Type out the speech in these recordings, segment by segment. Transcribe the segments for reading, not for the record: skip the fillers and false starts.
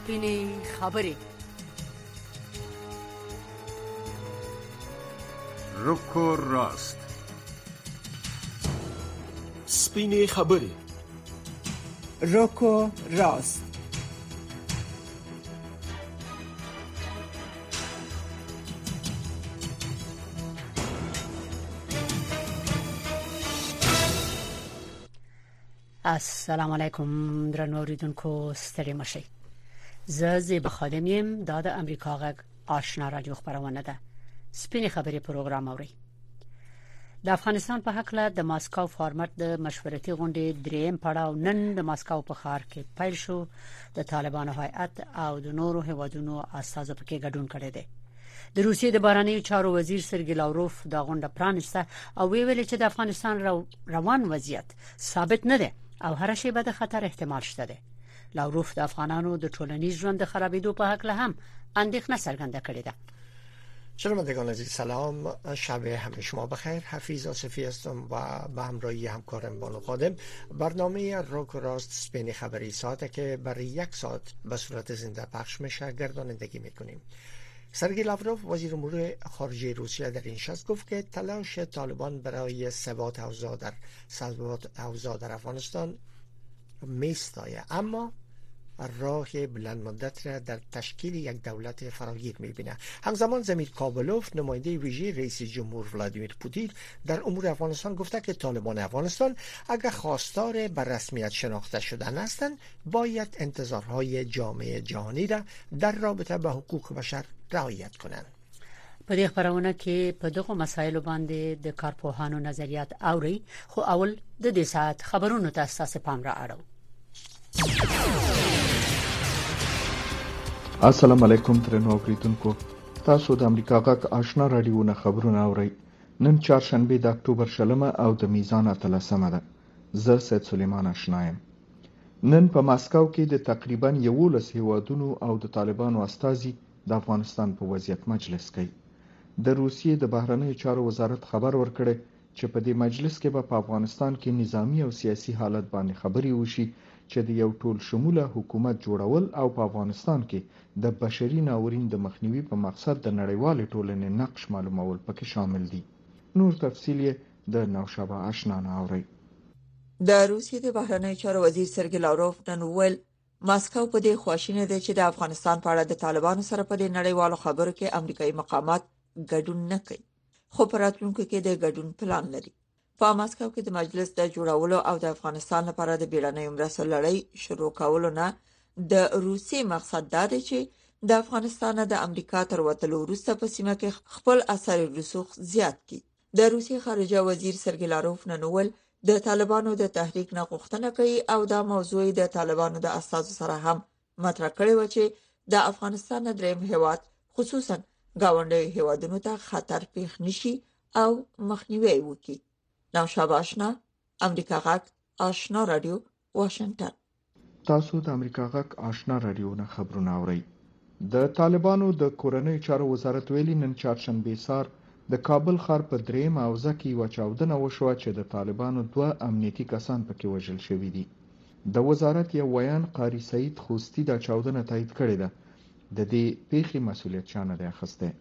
سپینې خبرې. روکو راست. سپینې خبرې. روکو راست. السلام علیکم درنو اوریدونکو، ستړي مشئ. زه زیبا خادم یم. دا د امریکا غږ آشنا رادیو خبرونه ده. سپینې خبرې پروګرام اوري. د افغانستان په حق له د ماسکو فارمټ د مشورتي غونډې دریم پړاو نن د ماسکو په ښار کې پیل شو. د طالبانو هیئت او د نورو هیوادونو استازو پکې ګډون کړی دی. د روسیې د بهرنیو چارو وزیر سرګی لاوروف دا غونډه پرانیسته او ویل چې د افغانستان روان وضعیت ثابت نه دی او هر شی به د خطر احتمال شته دی. لاوروف د افغانانو د ټولنیز ژوند د خرابېدو په حق له هم اندېښنه څرګنده کړې ده. شنوندگان عزیز سلام، شب همه شما بخیر. حفیظ آصفی هستم و به همراهی همکارم بانو خادم برنامه روک و راست سپینی خبری ساعته که برای 1 ساعت به صورت زنده پخش میشه گردانندگی میکنیم. سرگی لاوروف وزیر امور خارجه روسیه در این نشست گفت که تلاش طالبان برای ثبات اوضاع در افغانستان میستایه، اما راه بلند مدت را در تشکیل یک دولت فراگیر میبینه. همزمان زمیر کابلوف نماینده ویژه رئیس جمهور ولادیمیر پوتین در امور افغانستان گفته که طالبان افغانستان اگر خواستار به رسمیت شناخته شدن هستند باید انتظارهای جامعه جهانی را در رابطه به حقوق بشر رعایت کنند. په دې خبرونه کې په دغه مسایلو باندې د کارپوهانو نظریات اوري، خو اول د دې ساعت خبرونو ته اساس پام را اړو. السلام علیکم ترنو اوریدونکو، تاسو د امریکا غږ آشنا رادیو نه خبرونه اورئ. نن چهارشنبه د اکتوبر 20 او د میزان 13 ده. زه سید سلیمان آشنا یم. نن په ماسکو کې د تقریبا 11 هیوادونو او د طالبانو استازي د افغانستان په وضعیت مجلس کوي. د روسیې د بهرنیو چارو وزارت خبر ورکړی چې په دې مجلس کې به په افغانستان کې نظامی او سیاسي حالت باندې خبرې وشي چې د یو ټول شموله حکومت جوړول او په افغانستان کې د بشري ناورین د مخنیوي په مقصد د نړیوال ټولنې نقش معلومول پکې شامل دي. نور تفصیل د نوشابه آشنا نه اوري. د روسیې د بهرنیو چارو وزیر سرګی لاوروف نن ویل ماسکو په دې خواشینه ده چې د افغانستان په اړه د طالبانو سره په دې نړیوالو خبرو کې امریکایي مقامات ګډون نه کوي، خو په راتلونکي کې د ګډون پلان لري. په ماسکو کې د مجلس د جوړولو او د افغانستان لپاره د بیړنیو مرستو لړۍ شروع کولو نه د روسي مقصد دا دی چې د افغانستان د امریکا تر وتلو وروسته په سیمه کې خپل اثر رسوخ زیات کړي. د روسي خارجه وزیر سرګی لاوروف نن ویل د طالبانو د تحریک نه غوښتنه کوي او دا موضوع د طالبانو د اساسو سره هم مطرح کړي و چې د افغانستان دریم هیواد خصوصا گاونډي هیوادونو ته خطر پیښ نشي او مخنیوي وکړي. نوشابه آشنا، امریکا غږ آشنا رادیو، واشنگټن. تاسو د امریکا غږ آشنا رادیو نه خبرونه اورئ. د طالبانو د کورنیو چارو وزارت ویلي نن چهارشنبه سهار د کابل ښار په دریم حوزه کې یوه چاودنه وشوه چې د طالبانو 2 امنیتي کسان پکې وژل شوي دي. د وزارت یو ویان قاری سعید خوستی دا چاودنه تایید کړې ده. د دې پیښې مسؤلیت چا نه دی اخیستی.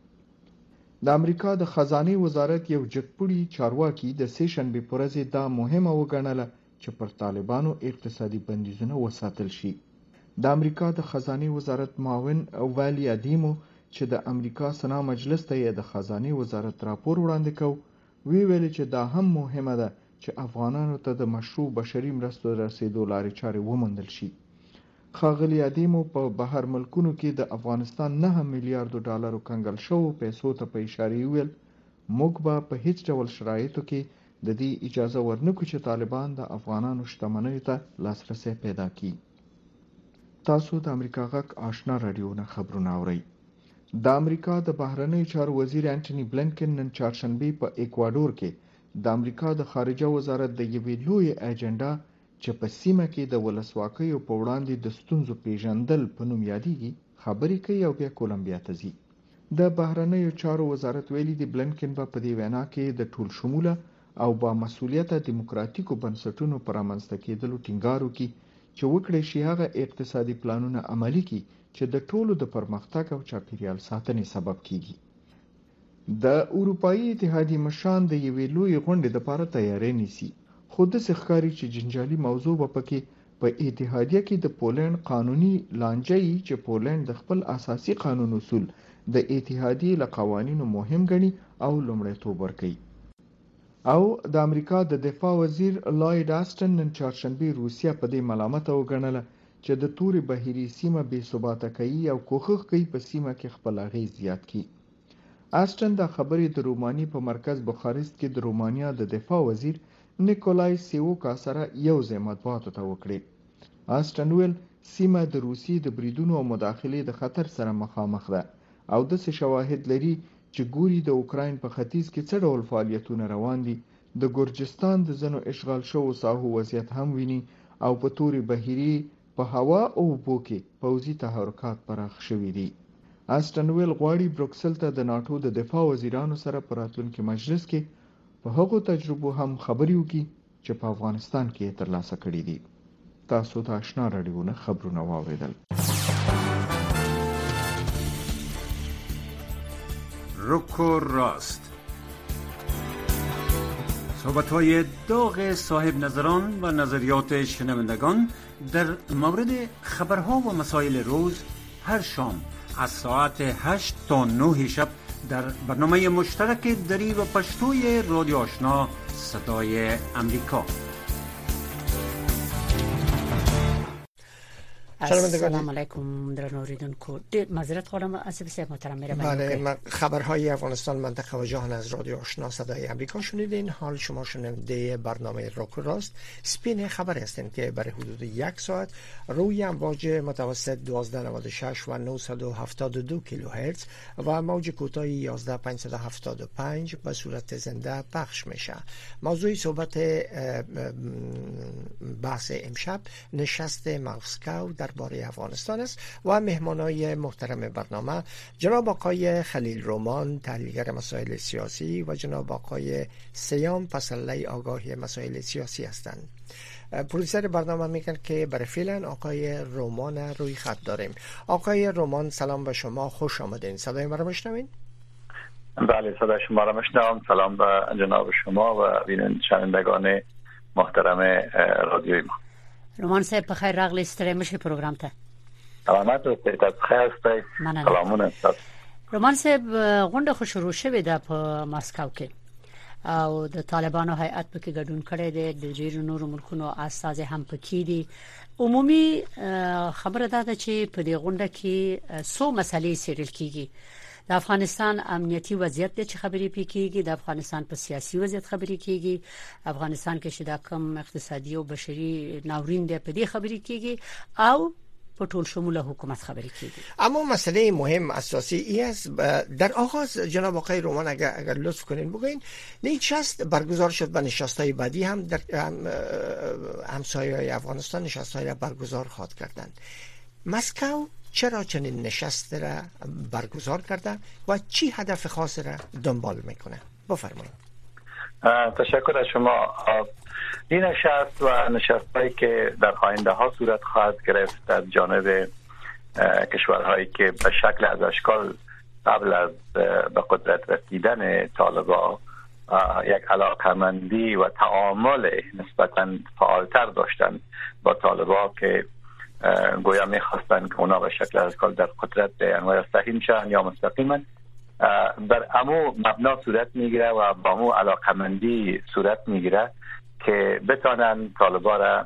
د امریکا د خزانه وزارت یو جګپوړي چارواکي د سه شنبه پر ورځ دا مهمه وګڼله چې پر طالبانو اقتصادي بندیزونه وساتل شي. د امریکا د خزانه وزارت معاون والی ادیمو چې د امریکا سنا مجلس ته د خزانه وزارت راپور وړاندې کو، ویل چې دا هم مهمه ده چې افغانانو ته د مشروع بشري مرستو رسیدو لارې چارې وموندل شي. ښاغلي ادیمو په بهر ملکونو کې د افغانستان 9 میلیارډ ډالرو کنګل شوو پیسو ته په اشاره ویل موږ به په هیڅ ډول شرایطو کې د دې اجازه ورنکو چې طالبان د افغانانو شتمنیو ته لاسرسي پیدا کړي. تاسو د امریکا غږ آشنا رادیو نه خبرونه اورئ. د امریکا د بهرنیو چارو وزیر انټونی بلنکن نن چهارشنبه په ایکوادور کې د امریکا د خارجه وزارت د یوې لویې اجنډا چې په سیمه کې د ولسواکۍ په وړاندې د ستونزو پیژندل په نوم یادېږي خبرې کوي او بیا کولمبیا ته ځي. د بهرنیو چارو وزارت ویلي دی بلنکن په دې وینا کې د ټول شموله او با مسؤلیته دیموکراتیکو بنسټونو پر رامنځته کېدلو ټینګار وکړي چې وکړي شي هغه اقتصادي پلانونه عملي کړي چې د ټولو د پرمختګ او چاپیریال ساتنې سبب کیږي. د اروپאי اتحادیې مشران د یوې لویې غونډې لپاره تیاری نیسي، خو داسې ښکاري چې جنجالي موضوع به پکې په اتحادیه کې د پولند قانوني لانجه ای چې پولند د خپل اساسي قانون اصول د اتحادیې له قوانینو مهم ګڼي او لومړیتوب ورکوي. او د امریکا د دفاع وزیر لایډ آسټن نن چهارشنبه روسیه په دې ملامته وګڼله چې د تورې بهیري سیمه بې ثباته کوي او کوښښ کوي په سیمه کې خپل اغېز زیات کړي. آسټن دا خبرې د روماني په مرکز بخارست کې د رومانیا د دفاع وزیر نیکولای سیوکا سره یو ځای مطبوعاتو ته وکړې. آسټن ویل سیمه د روسیې د بریدونو او مداخلې د خطر سره مخامخ ده او داسې شواهد لري چې ګوري د اوکراین په ختیځ کې څه ډول فعالیتونه روان دي، د ګورجستان د ځینو اشغال شوو ساحو وضعیت هم ویني او په تورې بهیري په هوا او اوبو کې پوځي تحرکات پراخ شوي دي. آسټن ویل غواړي بروکسل ته د ناټو د دفاع وزیرانو سره په راتلونکي مجلس کې په هغو تجربو هم خبرې وکړي چې په افغانستان کې یې ترلاسه کړي دي. تاسو ته آشنا راډیو نه خبرونه واوریدل. رک و راست، صحبت‌های داغ صاحب نظران و نظریات شنوندگان در مورد خبرها و مسائل روز هر شام از ساعت 8 تا 9 شب در برنامه مشترک دری و پشتوی رادیو آشنا صدای امریکا. السلام علیکم درنو اوریدونکو. معذرت خواهم اسف صاحب محترم مهربانی. بله، خبرهای افغانستان منطقه و جهان از رادیو آشنا صدای امریکا شنیدین. حال شما شنونده برنامه رک و راست سپین خبر هستین که برای حدود 1 ساعت روی امواج متوسط 1296 و 972 کیلوهرتز و موج کوتاه 11575 به صورت زنده پخش میشه. موضوع صحبت بحث امشب نشست مسکو درباره افغانستان است و مهمانای محترم برنامه جناب آقای خلیل رومان تحلیلگر مسائل سیاسی و جناب آقای سیام پسرلی آگاهی مسائل سیاسی هستند. پروډوسر برنامه میگن که برای فعلا آقای رومان روی خط داریم. آقای رومان سلام به شما، خوش آمدین. صدای ما رو میشنوین؟ بله، صدای شما رو میشنوم. سلام به جناب شما و بینندگان محترم رادیوی ما. رومان صاحب بخیر راغلی ستړي مشه پروګرام ته. سلامات اوسئ، تاسو ښه یاست؟ سلامونه. رومان صاحب غونډه خو شروع شوې ده په ماسکو کې او د طالبانو هیئت پکې ګډون کړی دی، د ډیرو نورو ملکونو استازي هم پکې دي. عمومي خبره ده چې په دې غونډه کې څو مسلې څیړل کیږي. د افغانستان امنیتي وضعیت د خبرې پکېږي، د افغانستان په سیاسي وضعیت خبرې کیږي، افغانستان کې شدا کم اقتصادي او بشري ناورین دی په دې خبرې کیږي او په ټول شموله حکومت خبرې کیږي. اما مسئله مهم اساسی ای است در آغاز جناب آقای رومان اگر لطف کنین بگوین نشست برگزار شد و نشست‌های بعدی هم در همسایه‌های افغانستان نشست‌های را برگزار خواهد کردند. مسکو چرا چنین نشست را برگزار کرده و چی هدف خاص را دنبال میکنه؟ بفرمایید. تشکر از شما. این نشست و نشست‌هایی که در آینده ها صورت خواهد گرفت از جانب کشورهایی که به شکل از اشکال قبل از به قدرت رسیدن طالبان یک علاقمندی و تعامل نسبتاً فعالتر داشتن با طالبان که گویا میخواستن که اونا به شکل از اشکال در قدرت مستقیم شن یا مستقیما بر امو مبنا صورت میگیره و با امو علاقمندی صورت میگیره که بتانن طالبان را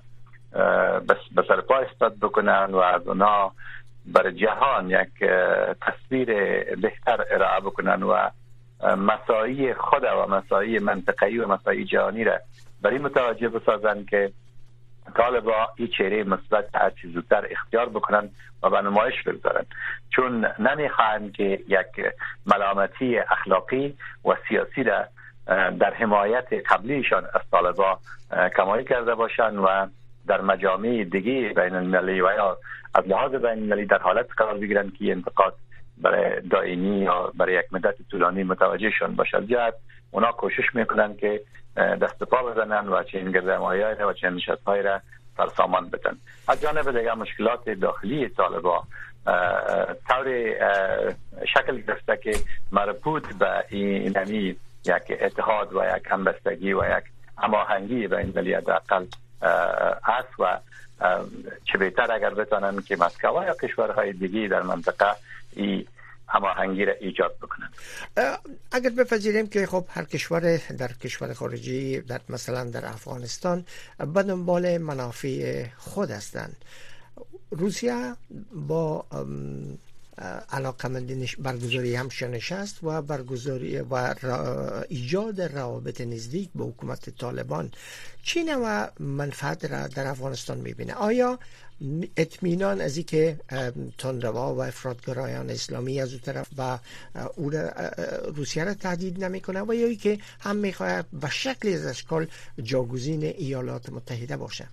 به سرپا استاد بکنن و از اونا بر جهان یک تصویر بهتر ارائه بکنن و مساعی خود و مساعی منطقه‌ای و مساعی جهانی را برای متوجه بسازن که طالبان این چهره مثبت هر چیز زودتر اختیار بکنن و به نمایش بگذارن، چون نمیخواهند که یک ملامتی اخلاقی و سیاسی را در حمایت قبلیشان از طالبان کمایی کرده باشند و در مجامع دیگه بین المللی و یا از لحاظ بین المللی در حالت قرار بگیرند که انتقاد برای دائمی یا برای یک مدت طولانی متوجهشان باشد. جهت اونا کوشش میکنن که دست پا بزنن و چنین گردهمایی‌های و چنین نشست‌هایی را فرسامان بدن. از جانب دیگر مشکلات داخلی طالبان طور شکل گرفته که مربوط به اینمی یک اتحاد و یک همبستگی و یک هماهنگی بین المللی حداقل است و چه بهتر اگر بتونن که مسکو یا کشورهای دیگه در منطقه این هماهنگی را ایجاد بکنن. اگر بپذیریم که خب هر کشور در کشور خارجی در مثلا در افغانستان به دنبال منافع خود هستند، روسیه با علاقمندی برگزاری همشنشست و برگزاری و ایجاد روابط نزدیک با حکومت طالبان چی نوع منفعت را در افغانستان میبینه؟ آیا اطمینان از این که تندروا و افراطگرایان اسلامی از اون طرف و روسیه را تهدید نمیکنه و یا که هم میخواد به شکلی از اشکال جاگزین ایالات متحده باشه؟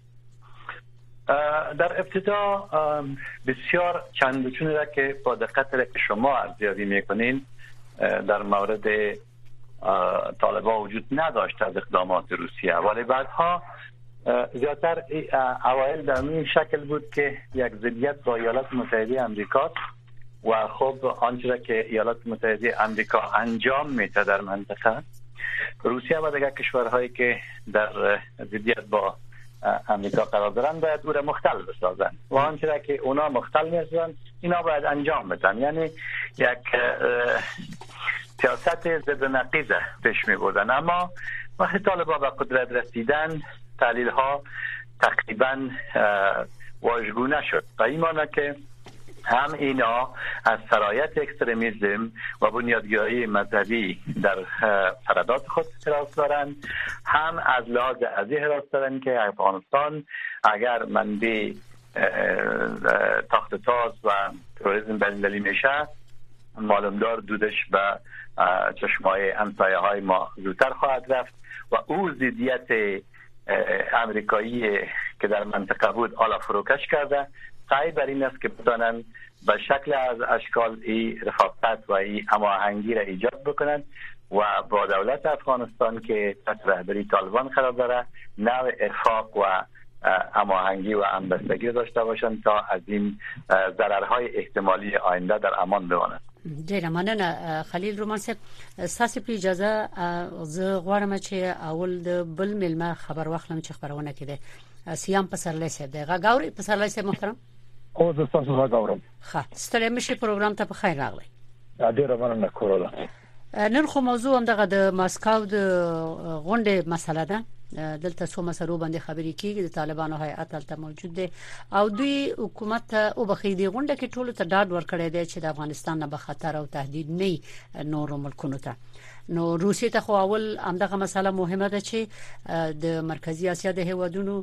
در ابتدا بسیار چندچونه را که با دقت را که شما ارزیابی میکنین در مورد طالبان وجود نداشت از اقدامات روسیه، ولی بعدها زیادتر اوایل در این شکل بود که یک ضدیت با ایالات متحده آمریکا و خب آنچه را که ایالات متحده آمریکا انجام میده در منطقه، روسیه و دیگر کشورهایی که در ضدیت با امریکا قرار دارن باید او را مختل بسازن و آنچه را که اونا مختل میسازن اینا باید انجام بدن. یعنی یک سیاست ضد نقیض پیش می بردن. اما وقتی طالبان به قدرت رسیدن تحلیل ها تقریبا واژگونه شد و این معنی که هم اینا از سرایت اکستریمیسم و بنیادگرایی مذهبی در سردات خود حراس دارند، هم از لحاظ ازی حراس دارند که افغانستان اگر منبع تاخت تاز و تروریسم بین‌المللی میشه معلومدار دودش به چشمای همسایه های ما زودتر خواهد رفت و او ضدیت امریکایی که در منطقه بود حالا فروکش کرده. سعی بر این است که بتانن به شکل از اشکال ای رفاقت و ای هماهنگی را ایجاد بکنن و با دولت افغانستان که تحت رهبری طالبان قرار داره نوع ارفاق و هماهنگی و همبستگی داشته باشند تا از این ضررهای احتمالی آینده در امان بمانند. ډیره مننه خلیل رومان صاحب. ستاسو په اجازه زه غواړم چې اول د بل ملما خبر واخلم چې خبرونه کړي. سیام پسرلی صاحب دی غاوري پسرلی صاحب محترم. او د تاسو غاورم. ښه ستړي مشه پروګرام ته په خیر راغلی. ډیره مننه کوله. نن خو موضوع هم دغه د ماسکو د غونډې مسله ده. دلته څو مسلو باندې خبرې کیږي. د طالبانو هیئت تل موجود دی او دوی حکومت او بخیدي غونډه کې ټولو ته ډاډ ورکړی دی چې د افغانستان نه به خطر او تهدید نه نور ملکونو ته. نو روسیې ته خو اول همدغه مسله مهمه ده چې د مرکزی اسیا د هیوادونو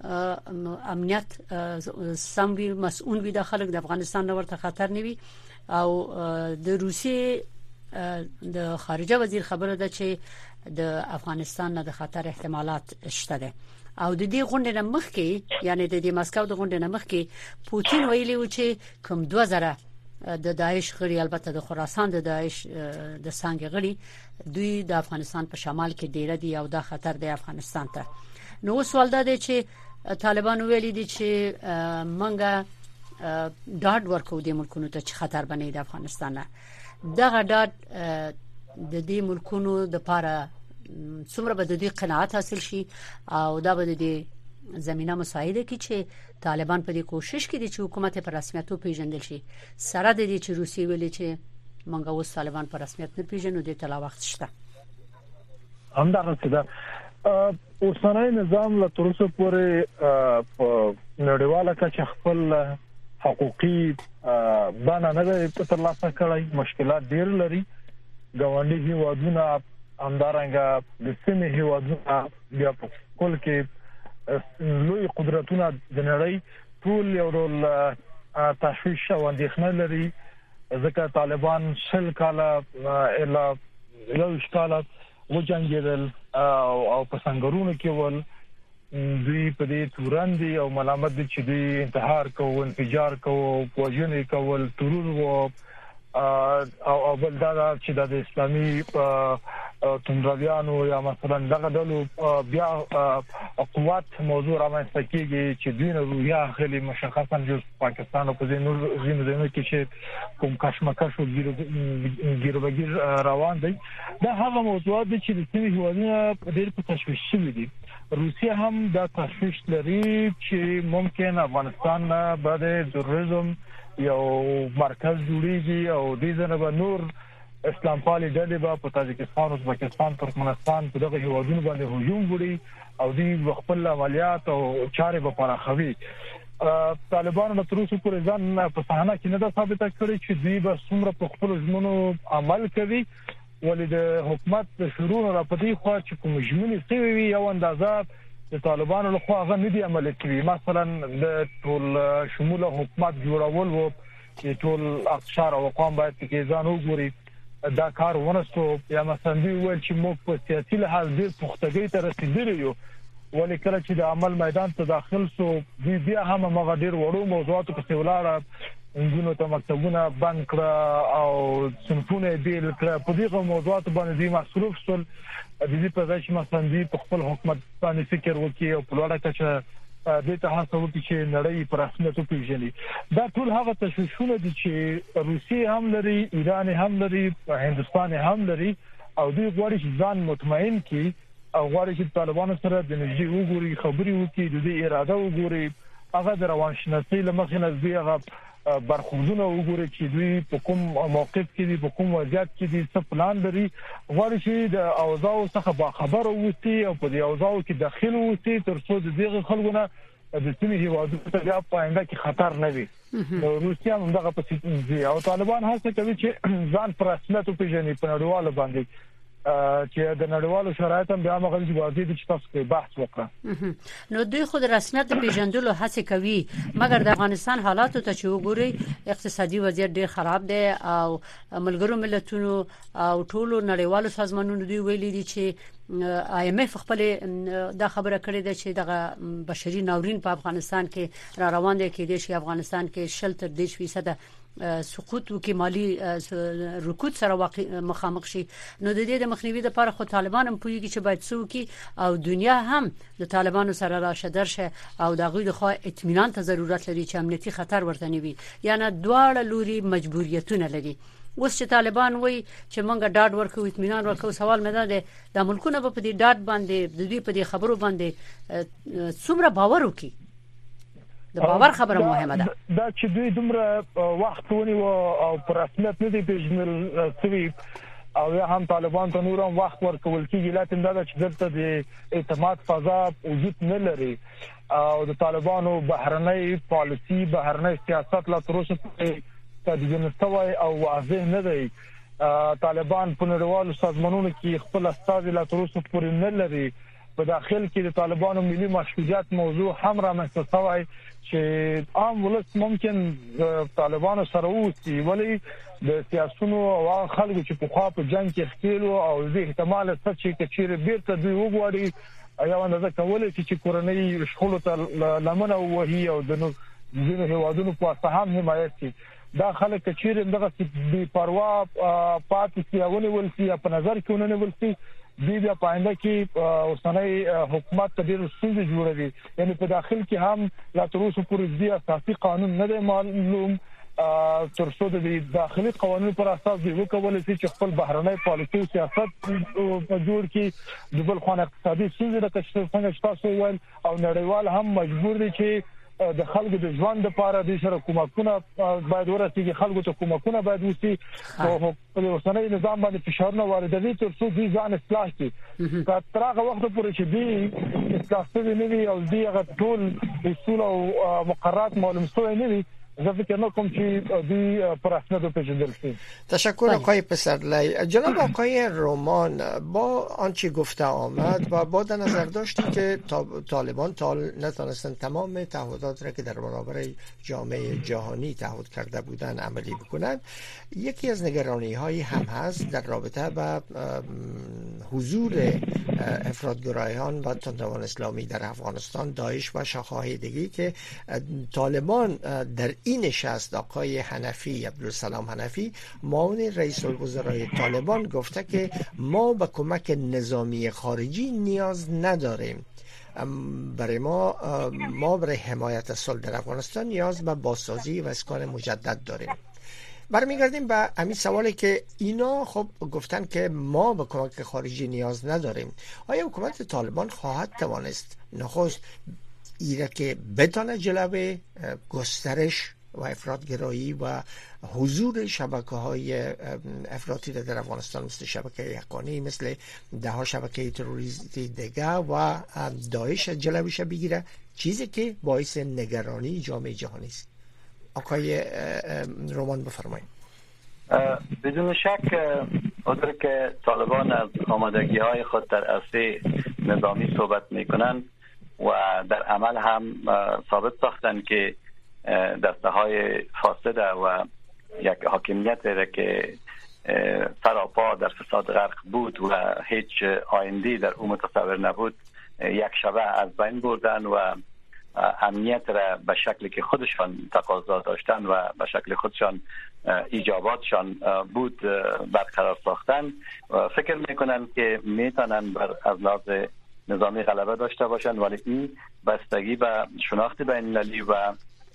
امنیت سموي مسؤل وي د خلک د افغانستان نه ورته خطر نه وي او د روسیې د خارجه وزیر خبره ده چې د افغانستان نه د خطر احتمالات شته ده او د دې غونډې نه مخکې یعنی د دې مسکو د غونډې نه مخکې پوتین ویلي و چې کوم 2000 د داعش غړي البته د خراسان د داعش د څنګه غړي دوی د افغانستان په شمال کې ډیره دي او دا خطر دی افغانستان ته. نو سوال دا دی چې طالبان ویلي دي چې منګه ډاډ ورکو د ملکونو ته چې خطر بنې د افغانستان نه دغه ډاډ د دې ملکونو د لپاره څومره به د دې قناعت حاصل شي او دا به د زمينه مساعده کی چې طالبان په دې کوشش کوي چې حکومت په رسمیت پیژندل شي سره د دې چې روسي ویلي چې مونږ اوس طالبان په رسمیت نه پیژنو د تلا وخت شته. همدغه څه ده اوسنۍ نظام له تر اوسه پورې په نړیواله کچه خپل حقوقي بنا نه ترلاسه کړی، مشکلات ډیر لري. ګاونډي هیوادونه همدارنګه د سیمې هیوادونه بیا په کل کې لوی قدرتونه د نړۍ ټول یو ډول تشویش او اندېښنه لري ځکه طالبان شل کاله اله یو کاله وجنګیدل او په څنګهونو کې ول دوی په دې توراندي او ملامت دي چې دوی انتحار کوو، انفجار کوو، وژنې کول، ترور وو او بل دا چې د اسلامي تندرویانو یا مثلا دغه ډلو بیا قوت موضوع رامنځته کیږي چې دوی روحیه خیلی مشخصا جز پاکستان او په ځینو کې چې کوم کشمکش او ګیروګیر روان دي دا هغه موضوعات دي چې د سیمې هیوادونو ډېر په تشویش شوي دي. روسیه هم دا تشویش لري چې ممکن افغانستان باندې تروریزم یو مرکز جوړیږي او دې ځنه به نور اسلام پالي ډلې به په تاجکستان او ازبکستان ترکمنستان په دغه هیوادونو باندې هجوم وکړي او دې خپل عملیات او چارې به پراخوي. طالبانو تر اوسه پورې ځان په صحنه کې نه دا ثابته کړی چې دوی به څومره په خپل ژمنو عمل کوي، ولې د حکومت شروع را پدې خو چې کوم ژمنې سوي وي یو اندازه د طالبانو له خوا هغه نه دي عملي کوي. مثلا د ټول شموله حکومت جوړول وو چې ټول اقشار او قوم باید کې ځان وګوري، دا کار ونسو. یا مثلا دی ویل چې موږ په سیاسي لحاظ ډېر پختګۍ ته رسیدلی یو، ولې کله چې د عمل میدان ته داخل سو بیا هم هغه ډېر وړو موضوعاتو په سیولاړه انګونو ته مکتبونه بند کړه او صنفونه بیل کړه. په دغه موضوعاتو باندې دي مصروف شول. د دې په ځای چې مثلا دی په خپل حکومت باندې فکر وکړي او په لوړه کچه د ته هڅه وکړي چې نړۍ پر رسمیت وپیژني. دا ټول هغه تشویشونه دي چې روسیه هم لري، ایران هم لري، هندستان هم لري او دوی غواړي چې ځان مطمئن کړي او غواړي چې طالبانو سره د نږدې وګوري، خبري وکړي، د دې اراده وګوري، هغه د روانشناسي لمخې نه دوی هغه برخوردونه وګوري چې دوی په کوم موقف کې دي، په کوم وضعیت کې دي، څه پلان لري. غواړي چې د اوضاع څخه باخبر اوسي او په دې اوضاع کې داخل اوسي تر څو د دغه خلکونه د سیمې هیوادونو ته بیا په آینده کې خطر نه وي. روسیه هم دغه په سیمه او طالبان هڅه کوي چې ځان پر رسمیت وپیژني په نړیواله باندې چې د نړیوالو شرایطو بیا مغلي واضح دي چې تاسو کې بحث وکړه. نو دوی خود رسمیت پیژندلو هڅه کوي، مګر د افغانستان حالاتو ته چې وګوري اقتصادي وضعیت ډیر خراب دی او ملګرو ملتونو او ټولو نړیوالو سازمانونو دوی ویلي دي چې IMF خپل دا خبره کړې ده چې دغه بشري ناورین په افغانستان کې را روان دي، کې د افغانستان کې 30% سقوط وکي مالی رکود سره مخامخ شي. نو د دې د مخنیوي لپاره خو طالبان هم پوهیږي چې باید څوکي او دنیا هم د طالبانو سره راشه درشه او دغه د خو اطمینان ته ضرورت لري چې امنیتي خطر ورته نوي، یعنی دواړه لوري مجبوریتونه لري. اوس چې طالبان وایي چې مونږه ډاډ ورکو، اطمینان ورکو، سوال مې ده د ملکونو په دې ډاډ باندې د دې په دې خبرو باندې څومره باور وکي؟ د باور خبره مهمه ده. دا چې دوی دومره وخت ونیو او پر رسمیت نه دی پیژنل سوي او هم طالبان ته نور هم وخت ورکول کیږي، لکه دا چې دلته د اعتماد فضا وجود نه لري او د طالبانو بهرنۍ پالیسي، بهرنۍ سیاست لا تر اوسه تدوین شوی او واضح نه دی. طالبان په نړیوالو سازمانونو کې خپل استازي لا تر اوسه پورې نه لري. په داخل کې د طالبانو ملي مشروعیت موضوع هم رامنځته شوی چې عام ولس ممکن طالبانو سره اوسي، ولی د سیاسيونو او خلکو چې په خوا په جنگ کې ښکیلو او د احتمال څه چې کچېره بیرته دوی وګوري یا اندازه کولای چې کورنۍ شخړو ته لمنه وهي او د نورو هیوادونو په سهم حمایت کوي. دا خلک کچېره دغه بې پروا پاتې سیاونه ولسي په نظر کې وننه ولسي بیا پاینده کې اوسنۍ حکومت ته ډېر ستونزې جوړوي. یعنی په داخل کې هم لا تر اوسه پورې د اساسي قانون نه دی معلوم، تر څو د داخلي قوانینو پر اساس دی وکولای شي چې خپل بهرنۍ پالیسي او سیاست په جوړ کې د بل خان اقتصادي ستونزې د کشف څنګه تاسو ول او نړیوال هم مجبور دي چې د خلکو د ژوند لپاره د سره کومکونه باید ورسیږي، خلکو ته کومکونه باید وسی او په اوسنۍ نظام باندې فشارونه واردوي تر څو دوی ځان اصلاح کړي. تر هغه وخت پورې چې دوی اصلاح شوي نه وي او دوی هغه ټول اصول او مقررات معلوم شوي نه وي، زه فکر نکنم چې دوی پر اسناد پیژندل شي. تشکر آقای پسرلی. جناب آقای رومان، با آنچه گفته آمد و با در نظر داشتی که طالبان نتونستن تمام تعهدات را که در برابر جامعه جهانی تعهد کرده بودن عملی بکنند، یکی از نگرانی هایی هم هست در رابطه با حضور افراط‌گرایان و تندروان اسلامی در افغانستان، داعش و شاخه‌های دیگری که طالبان در این نشست آقای حنفی، عبدالسلام حنفی، معاون رئیس الوزرای طالبان گفته که ما به کمک نظامی خارجی نیاز نداریم. برای ما برای حمایت صلح در افغانستان نیاز به بازسازی و اسکان مجدد داریم. برمیگردیم به همین سوالی که اینا خب گفتن که ما به کمک خارجی نیاز نداریم. آیا حکومت طالبان خواهد توانست نخست ایره که بتانه جلوی گسترش و افراط‌گرایی و حضور شبکه‌های افراطی در افغانستان مثل شبکه یقانی، مثل ده‌ها شبکه تروریستی دیگه و داعش جلویش بگیره، چیزی که باعث نگرانی جامعه جهانی است؟ آقای رومان بفرمایید. بدون شک اگر که طالبان از آمادگی‌های خود در عرصه نظامی صحبت می‌کنند و در عمل هم ثابت ساختند که دسته‌های فاسده و یک حاکمیت را که سراپا در فساد غرق بود و هیچ آینده‌ای در او متصور نبود، یک شبه از بین بردن و امنیت را به شکلی که خودشان تقاضا داشتن و به شکل خودشان ایجاباتشان بود برقرار ساختن. فکر میکنن که میتونن از لحاظ نظامی غلبه داشته باشند، ولی این بستگی به شناخت بین‌المللی و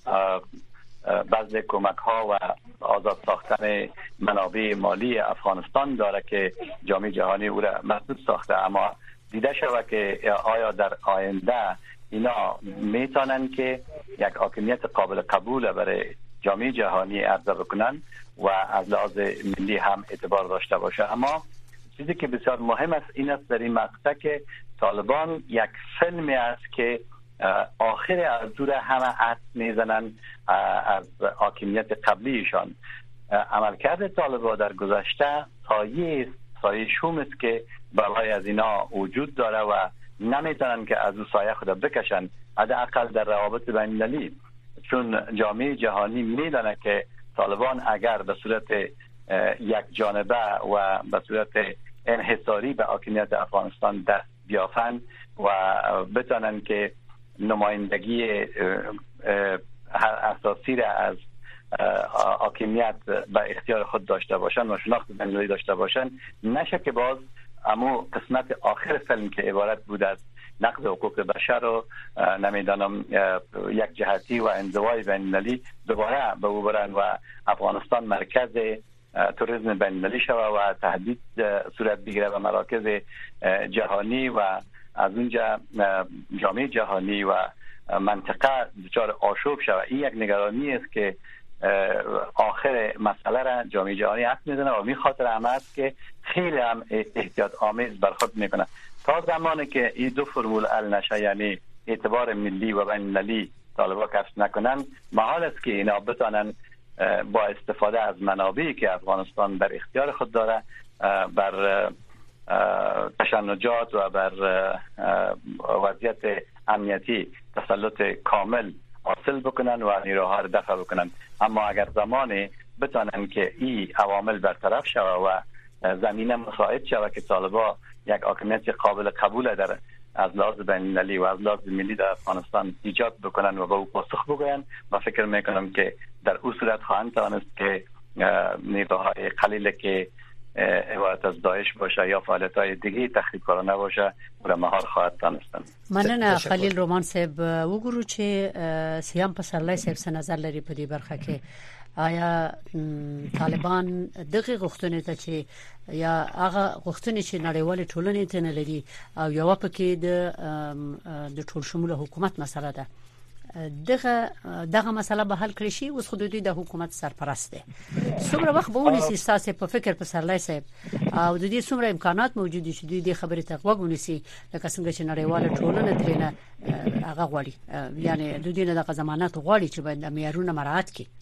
بذل کمک ها و آزاد ساختن منابع مالی افغانستان داره که جامعه جهانی او را محدود ساخته. اما دیده شود که آیا در آینده اینا میتونن که یک حاکمیت قابل قبول برای جامعه جهانی عرضه بکنن و از لحاظ ملی هم اعتبار داشته باشه. اما چیزی که بسیار مهم است این است در این مقطع که طالبان یک فیلمی است که آخر از دور همه عطف میزنن از حاکمیت قبلیشان. عملکرد طالبان در گذشته سایه شوم است که بالای از اینا وجود داره و نمیتونن که از او سایه خود بکشن، حداقل در روابط بین‌المللی، چون جامعه جهانی میدونه که طالبان اگر به صورت یک جانبه و به صورت انحصاری به حاکمیت افغانستان دست بیافن و بتونن که نمایندگی اساسی را از حاکمیت به اختیار خود داشته باشن و شناخت بین‌المللی داشته باشن، نشه که باز اما قسمت آخر فیلم که عبارت بود از نقض حقوق بشر و نمیدانم یک جهتی و انزوای بین‌المللی دوباره به او برن و افغانستان مرکز توریسم بین‌المللی شود و تهدید صورت بگیره و مراکز جهانی و از اونجا جامعه جهانی و منطقه دچار آشوب شود. این یک نگرانی است که آخر مسئله را جامعه جهانی حق میزنه و میخاطر همه است که خیلی هم احتیاط آمیز برخورد میکنه. تا زمانی که این دو فرمول حل نشه، یعنی اعتبار ملی و بین‌المللی طالبان کسب نکنن، محال است که اینا بتونن با استفاده از منابعی که افغانستان در اختیار خود داره بر تشنجات و بر وضعیت امنیتی تسلط کامل حاصل بکنن و نیروها را دفع بکنن. اما اگر زمانی بتونن که این عوامل برطرف شود و زمینه مساعد شود که طالبان یک حاکمیت قابل قبول در از لحاظ بین‌المللی و از لحاظ ملی در افغانستان ایجاد بکنن و به او پاسخ بگوین، و فکر میکنم که در او صورت خواهند توانست که نیروهای قلیل که عبارت از داعش باشه یا فعالیت‌های دیگه تخریبکارانه باشه و مهار خواهد دانستن. مننه خلیل رومان صاحب. وګورو چې سیام پسرلی صاحب څه نظر لري په دې برخه کې. آیا طالبان دغه غوښتنې ته چې یا هغه غوښتنې چې نړیوال ټولنې ته نه لري او یو پکې د ټول شموله حکومت مسله ده، دغه مسله به حل کړی شي؟ اوس خو د حکومت سرپرست دی. څومره وخت به ونیسي ستاسو په فکر پسرلی صاحب او د دې څومره امکانات موجود دي چې دوی د خبرې ته غوږ ونیسي لکه څنګه چې نړیواله ټولنه ترېنه هغه غواړي، یعنی د دې نه د ضمانت غواړي چې باید د معیارونو مراعات کړي؟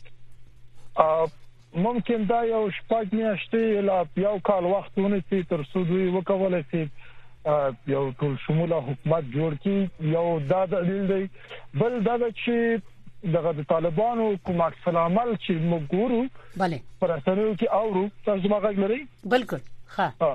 ممکن دا یو شپږ میاشتې لا یو کال وخت ونیسي تر څو دوی وکولای شي یو ټول شموله حکومت جوړ کړي. یو دا دلیل دی. بل دا چې د طالبانو کوم عکس العمل چې موږ ګورو bale پر اساسو کې اورو تاسو ما غږ لري؟ بالکل ها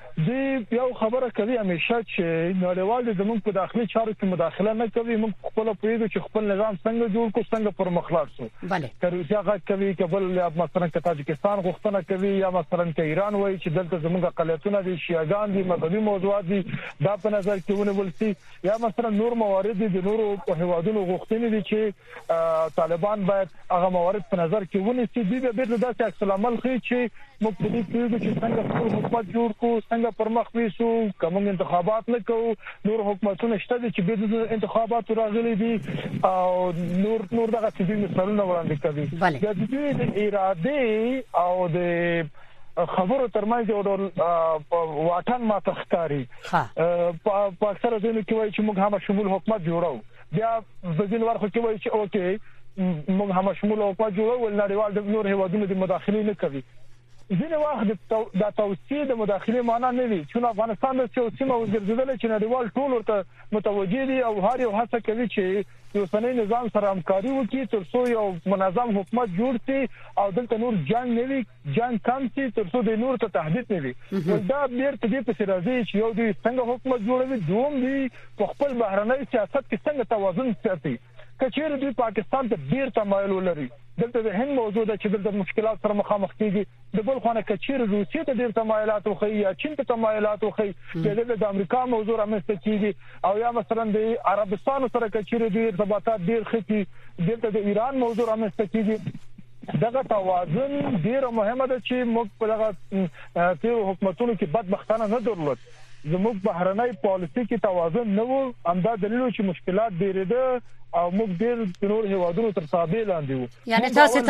دی یو خبره کوي همیشه چې نړیوال زموږ په داخلي چارو کې مداخله نه کوي. موږ خپل پیږو چې خپل نظام څنګه جوړ کو، څنګه پر مخ لاړ شو. که روسیا غږ کوي، که بل مثلا که تاجکستان غوښتنه کوي، یا مثلا که ایران وایي چې دلته زموږ اقلیتونه دي، شیعاګان دي، مذهبي موضوعات دي، دا په نظر کې ونیول شي. یا مثلا نور موارد دي د نورو هیوادونو غوښتنې دي چې طالبان باید هغه موارد په نظر کې ونیسي. دي به د داسې عکس العمل خي چې موږ په دې پیږو چې څنګه خپل حکومت جوړ کو، څنګه پر مخ ویسو. کوم انتخابات نه کوو، نور حکومتونه شته چې به انتخابات راغلي دي او نور دغه څه مثالونه وړاندې کوي. د دې د اراده او د خبرو ترمنځ یو ډول واټن ما تخکاری په اکثر ځینو کې وایي چې موږ هم شمول حکومت جوړو، بیا په ځینو ورخو کې وایي چې اوکې موږ هم شمول حکومت جوړو ول نړیوال د نور هیوادونو د مداخله نه کوي. ځینې وخت د توسعه د مداخله معنا نه وي چې افغانستان د سیاسي موضوع چې نړیوال ټول ورته متوجه دي او هر یو هڅه کوي چې یو سنوي نظام سره همکاري وکړي ترڅو یو منظم حکومت جوړ شي او دلته نور جنگ نه وي، جنگ کم شي ترڅو د نور ته تهدید نه وي. دا بیرته دې په راځي چې یو دې څنګه حکومت جوړوي، دوم دې په خپل بهرنی سیاست کې څنګه توازن ساتي. کچېر دې پاکستان ته ډیر تمایل ولري، دلته د هند موضوع ده چې دلته مشکلات سره مخامخ کیږي. د بل خانه کچېر روسیې ته ډیر تمایلات وخی یا چین ته تمایلات وخی، د امریکا موضوع رامنځته کیږي او یا مثلا د عربستان سره کچېر ډیر ارتباطات ډیر ختی، دلته د ایران موضوع رامنځته کیږي. دغه توازن ډیر مهمه ده چې موږ په دغه تیر حکومتونو کې بدبختانه نه درلود. زموږ بهرنۍ پالیسي کې توازن نه و، همدا دلیل چې مشکلات ډېر دي او موږ ډېر نور هیوادونو تر تابع لاندې وو. یعنی تاسو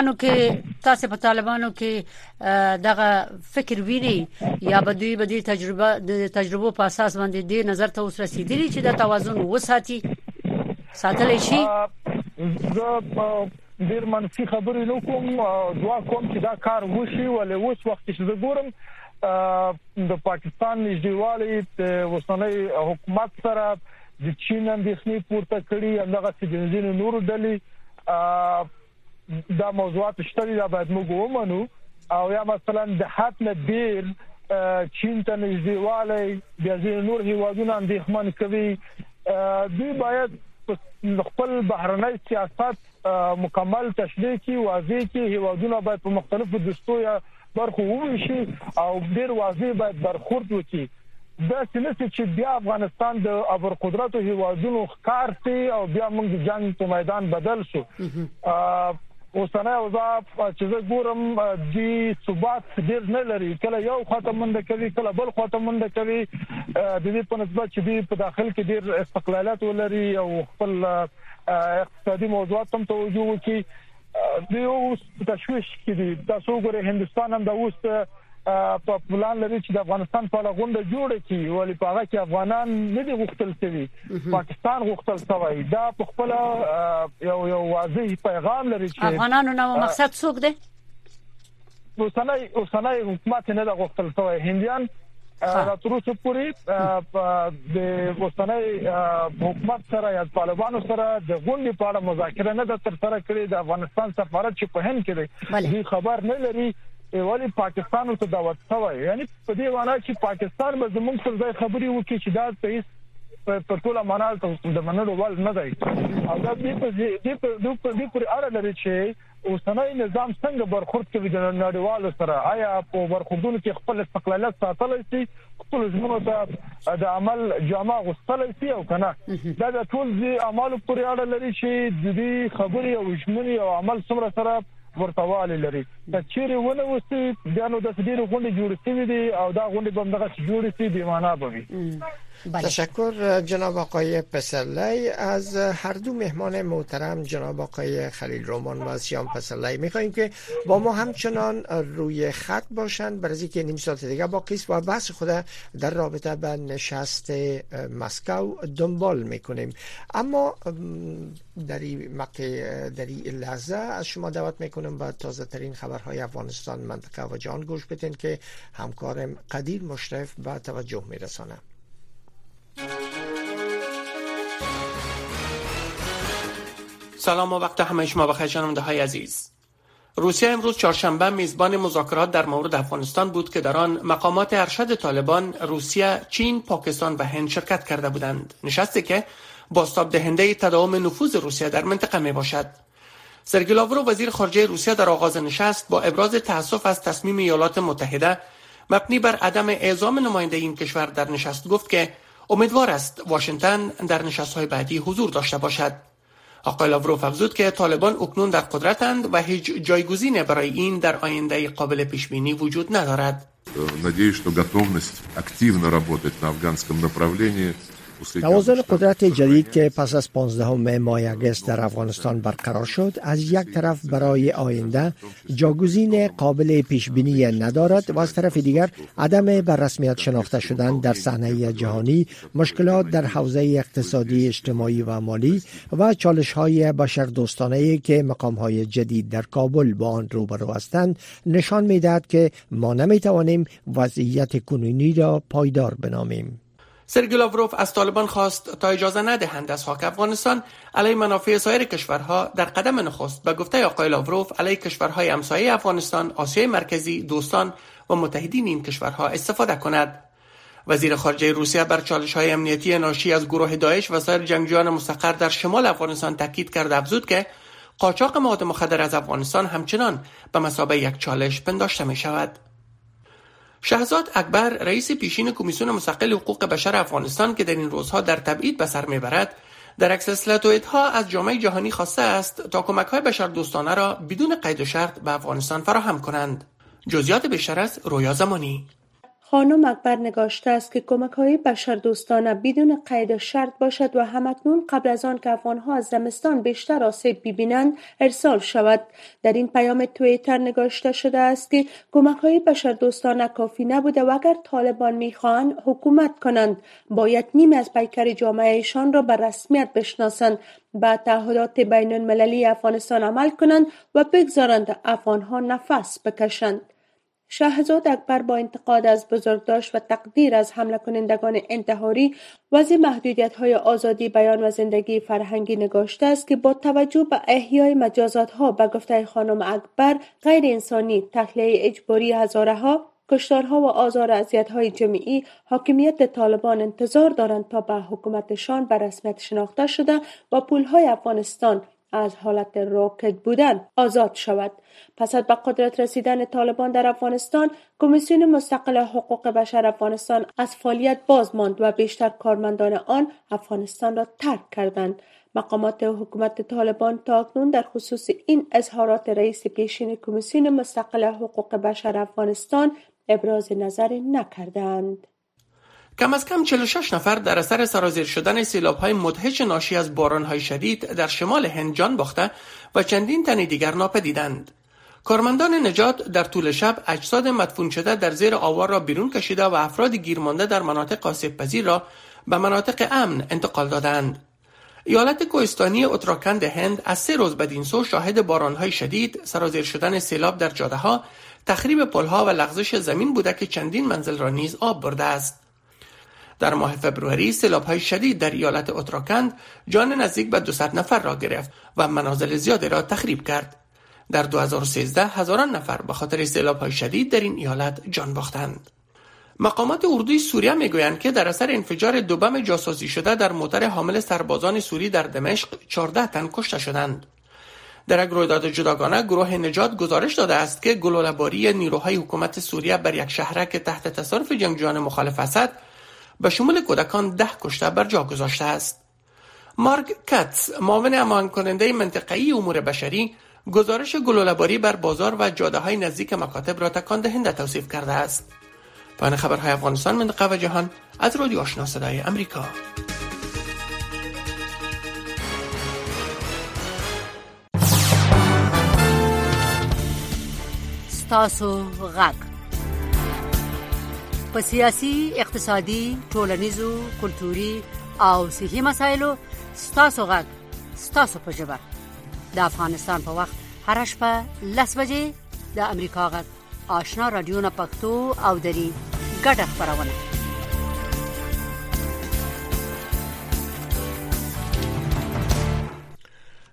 په طالبانو کې دغه فکر ویني یا بدوی تجربه په اساس باندې دې نظر ته اوس رسیدلی چې د توازن وساتي ساتل شي؟ زه ډېر منفي خبرې نه کوم، دعا کوم چې دا کار وشي. ولې اوس وخت چې زه ګورم د پاکستان نږدېوالی د اوسنۍ حکومت سره د چین اندېښنې پورته کړي، همدغه چې د نورو ډلې دا موضوعات شته دي، دا باید موږ ومنو. او یا مثلا د حد نه ډېر چین ته نږدېوالی بیا ځینې نور هیوادونه اندېښمن کوي. دوی باید خپل بهرنی سیاست مکمل تشریح کړي، واضح کړي. هیوادونه باید په مختلفو دستو یا برخو وویشي او ډیر واضح باید برخورد وکړي. دا څنګه چې بیا افغانستان د ابرقدرت هیوادونو ښکار شي او بیا موږ د جنگ په میدان بدل شو. اوسنۍ اوضاع چې زه ګورم د ثبات ډیر نه لري، کله یو خواته منډه کوي، کله بل خواته منډه کوي. د دې په نسبت چې په داخل کې ډیر استقلالات ولري او خپل اقتصادي موضوعات هم توجه وکړي. د یو تشویش کې دي. تاسو ګورئ هندستان هم د اوس په پلان لري چې د افغانستان په اړه غونډه جوړه کړي، ولی په هغه کې افغانان نه دي غوښتل شوي، پاکستان غوښتل شوی. دا په خپل یو واضح پیغام لري چې افغانانو نو مقصد څوک دی؟ اوسنۍ حکومت نه د غوښتل شوی. هندیان را تر اوسه پورې د اوسنۍ حکومت سره یا طالبانو سره د غونډې په اړه مذاکره نه د ترسره کړې. د افغانستان سفارت چې په هند کې دی خبر نه لري، ولی پاکستان ته دعوت شوی. یعنی په دې معنی چې پاکستان به زموږ پر ځای خبري وکړي چې دا صحیح په ټوله معنا د منلو ول نه دی. او دا دې پر اړه لري چې اوسنۍ نظام څنګه برخورد کوي د نړیوالو سره. آیا په برخوردونو کې خپل استقلالیت ساتل شي، خپل ژمنو ته د عمل جامه غوښتل شي او کنه. دا د ټول دې اعمالو پر اړه لري چې د دې خبري او ژمنې او عمل څومره سره ورتوالی لري. دا چیرې ونه وسی بیا نو د ډېر غونډې جوړې شوې دي او دا غونډې به همدغه جوړې شي، بې معنا به وي. تشکر جناب آقای پسرلی. از هر دو مهمان محترم جناب آقای خلیل رحمان و سیام پسرلی می‌خوایم که با ما همچنان روی خط باشند، برای اینکه نیم ساعت دیگه باقی است و بحث خود در رابطه با نشست مسکو دنبال میکنیم. اما در این لحظه از شما دعوت میکنم با تازه ترین خبرهای افغانستان، منطقه و جهان گوش بدین که همکارم قدیر مشرف به توجه میرسانه. سلام و وقت همه شما بخیر شنونده های عزیز. روسیه امروز چهارشنبه میزبان مذاکرات در مورد افغانستان بود که در آن مقامات ارشد طالبان، روسیه، چین، پاکستان و هند شرکت کرده بودند. نشستی که بازتاب دهنده تداوم نفوذ روسیه در منطقه می باشد. سرگئی لاوروف وزیر خارجه روسیه در آغاز نشست با ابراز تأسف از تصمیم ایالات متحده مبنی بر عدم اعزام نماینده این کشور در نشست گفت که امیدوار است واشنگتن در نشست‌های بعدی حضور داشته باشد. آقای لاوروف افزود که طالبان اکنون در قدرتند و هیچ جایگزینی برای این در آینده قابل پیش بینی وجود ندارد. Надеюсь, что готовность активно работать на афганском направлении توازن قدرت جدید که پس از 15 ماه اگست در افغانستان برقرار شد، از یک طرف برای آینده جاگزین قابل پیش بینی ندارد و از طرف دیگر عدم بر رسمیت شناخته شدن در صحنه جهانی، مشکلات در حوزه اقتصادی، اجتماعی و مالی و چالش‌های بشردوستانه‌ای که مقام‌های جدید در کابل با آن روبرو هستند نشان می‌دهد که ما نمی‌توانیم وضعیت کنونی را پایدار بنامیم. سرگئی لاوروف از طالبان خواست تا اجازه ندهند از خاک افغانستان علیه منافع سایر کشورها در قدم نخست به گفته آقای لاوروف علیه کشورهای همسایه افغانستان، آسیای مرکزی، دوستان و متحدین این کشورها استفاده کند. وزیر خارجه روسیه بر چالش‌های امنیتی ناشی از گروه داعش و سایر جنگجویان مستقر در شمال افغانستان تاکید کرد، افزود که قاچاق مواد مخدر از افغانستان همچنان به مثابه یک چالش پنداشته می‌شود. شهزاد اکبر، رئیس پیشین کمیسیون مستقل حقوق بشر افغانستان که در این روزها در تبعید به سر میبرد، در عکس اسلحه‌ها از جامعه جهانی خواسته است تا کمک‌های بشردوستانه را بدون قید و شرط به افغانستان فراهم کنند. جزئیات بیشتر از رویا زمانی. خانم اکبر نگاشته است که کمک‌های بشردوستانه بدون قید و شرط باشد و همکنون قبل از آن که افغان‌ها از زمستان بیشتر آسیب ببینند ارسال شود. در این پیام توییتر نگاشته شده است که کمک‌های بشردوستانه کافی نبوده و اگر طالبان می‌خواهند حکومت کنند باید نیمی از پیکر جامعهشان را به رسمیت بشناسند، به تعهدات بین‌المللی افغانستان عمل کنند و بگذارند افغان‌ها نفس بکشند. شهزاد اکبر با انتقاد از بزرگداشت و تقدیر از حمله کنندگان انتحاری وضع محدودیت‌های آزادی بیان و زندگی فرهنگی نگاشته است که با توجه به احیای مجازات‌ها به گفته خانم اکبر غیر انسانی، تخلیه اجباری هزارها، کشتارها و آزار و اذیت‌های جمعی، حاکمیت طالبان انتظار دارند تا به حکومتشان به رسمیت شناخته شده و پول‌های افغانستان از حالت راکد بودن آزاد شود. پس از به قدرت رسیدن طالبان در افغانستان، کمیسیون مستقل حقوق بشر افغانستان از فعالیت باز ماند و بیشتر کارمندان آن افغانستان را ترک کردند. مقامات حکومت طالبان تاکنون در خصوص این اظهارات رئیس پیشین کمیسیون مستقل حقوق بشر افغانستان ابراز نظر نکردند. کم از کم 46 نفر در اثر سرازیر شدن سیلاب‌های مدهش ناشی از باران‌های شدید در شمال هند جان باخته و چندین تن دیگر ناپدیدند. کارمندان نجات در طول شب اجساد مدفون شده در زیر آوار را بیرون کشیده و افراد گیرمانده در مناطق آسیب‌پذیر را به مناطق امن انتقال دادند. ایالت کوهستانی اتراکند هند از 3 روز بدین سو شاهد باران‌های شدید، سرازیر شدن سیلاب در جاده‌ها، تخریب پل‌ها و لغزش زمین بوده که چندین منزل را نیز آب برده است. در ماه فبروری سیلاب‌های شدید در ایالت اتراکند جان نزدیک به 200 نفر را گرفت و منازل زیادی را تخریب کرد. در 2013 هزاران نفر به خاطر سیلاب‌های شدید در این ایالت جان باختند. مقامات اردوی سوریه میگویند که در اثر انفجار 2 بم جاسوسی شده در موتر حامل سربازان سوری در دمشق 14 تن کشته شدند. در یک رویداد جداگانه گروه نجات گزارش داده است که گلوله‌باری نیروهای حکومت سوریه بر یک شهرک تحت تصرف جنگجویان مخالف اسد به شمول کودکان 10 کشته بر جا گذاشته است. مارک کاتس، معاون هماهنگ کننده منطقه‌ای امور بشری، گزارش گلوله‌باری بر بازار و جاده‌های نزدیک مکاتب را تکان دهنده توصیف کرده است. پایان خبرهای افغانستان، منطقه و جهان از رادیو آشنا صدای امریکا. ستاسو غږ په سیاسي، اقتصادي، ټولنیزو، کلتوري او صحي مسایلو ستاسو غږ ستاسو په ژبه د افغانستان په وخت هر شپه 10 بجې د امریکا غږ آشنا رادیو نه پښتو او دري ګډه خبرونه.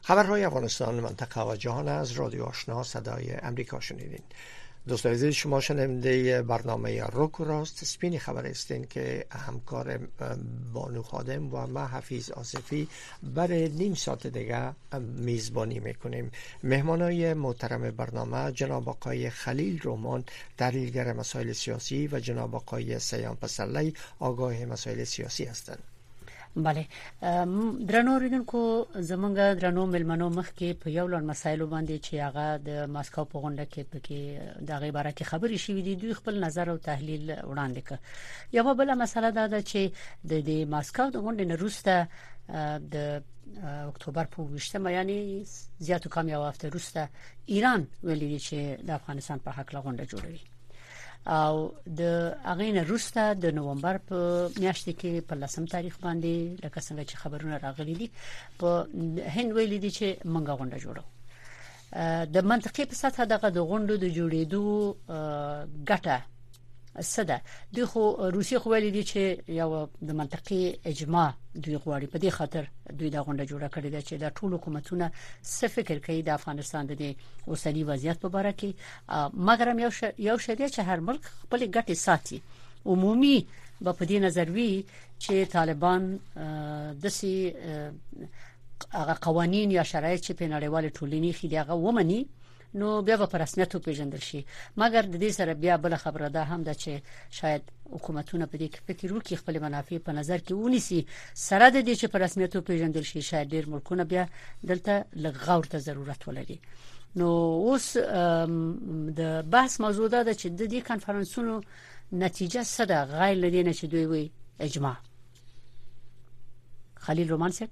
خبرهای افغانستان، منطقه و جهان از رادیو آشنا صدای امریکا شنیدین. دوستان عزیز، شما شنونده برنامه روک و راست سپین خبر هستین که همکار بانو خادم و ما حفیظ آصفی برای نیم ساعت دیگه میزبانی میکنیم. مهمانای محترم برنامه جناب آقای خلیل رومان، تحلیلگر مسائل سیاسی، و جناب آقای سیام پسرلی، آگاه مسائل سیاسی هستند. بله، درنو اوریدونکو، زمونږ درنو ملمنو مخ کې په یو لړ مسایلو باندې چې هغه د ماسکو په غونډه کې پکې د غي باره کې خبرې شوې دي، دوی خپل نظر او تحلیل وړاندې کړ. یو بل مسله دا ده چې د ماسکو د غونډې نه وروسته د اکتوبر په 20 یعنی زیاتو کم یو هفته وروسته ایران ویلي چې د افغانستان په حق غونډه جوړوي، او د اغین روسته د نومبر په میاشت کې په 10 تاریخ باندې لکه څنګه چې خبرونه راغلي دي په هند ویلي دي چې منګه غونډه جوړو. د منطقي په سطح دغه د غونډو د جوړېدو ګټه سده دوی خو روسي خو ویلي دي چې یو د منطقي اجماع دوی غواړي، په دې خاطر دوی دا غونډه جوړه کړې ده چې د ټولو حکومتونو څه فکر کوي د افغانستان د اوسنی وضعیت په اړه کې، مګر یو شریعه چې هر ملک خپل ګټې ساتي. عمومي په دې نظر وی چې طالبان دسي هغه قوانين یا شرایط چې په نړیوال ټولنې کې دغه ومني نو بیا په رسمیت پیژندل شي. مګر د دې سره بیا بل خبره ده هم ده چې شاید حکومتونه په دې کې فکر وکړي، خپل منافع په نظر کې ونیسي، سره د دې چې په رسمیت پیژندل شي شاید ډیر ملکونه بیا دلته لغور ته ضرورت ولري. نو اوس د بحث موضوع ده چې د دې کانفرنسونو نتیجه څه ده غیر لدینه چې دوی وي اجماع. خلیل رومان صاحب.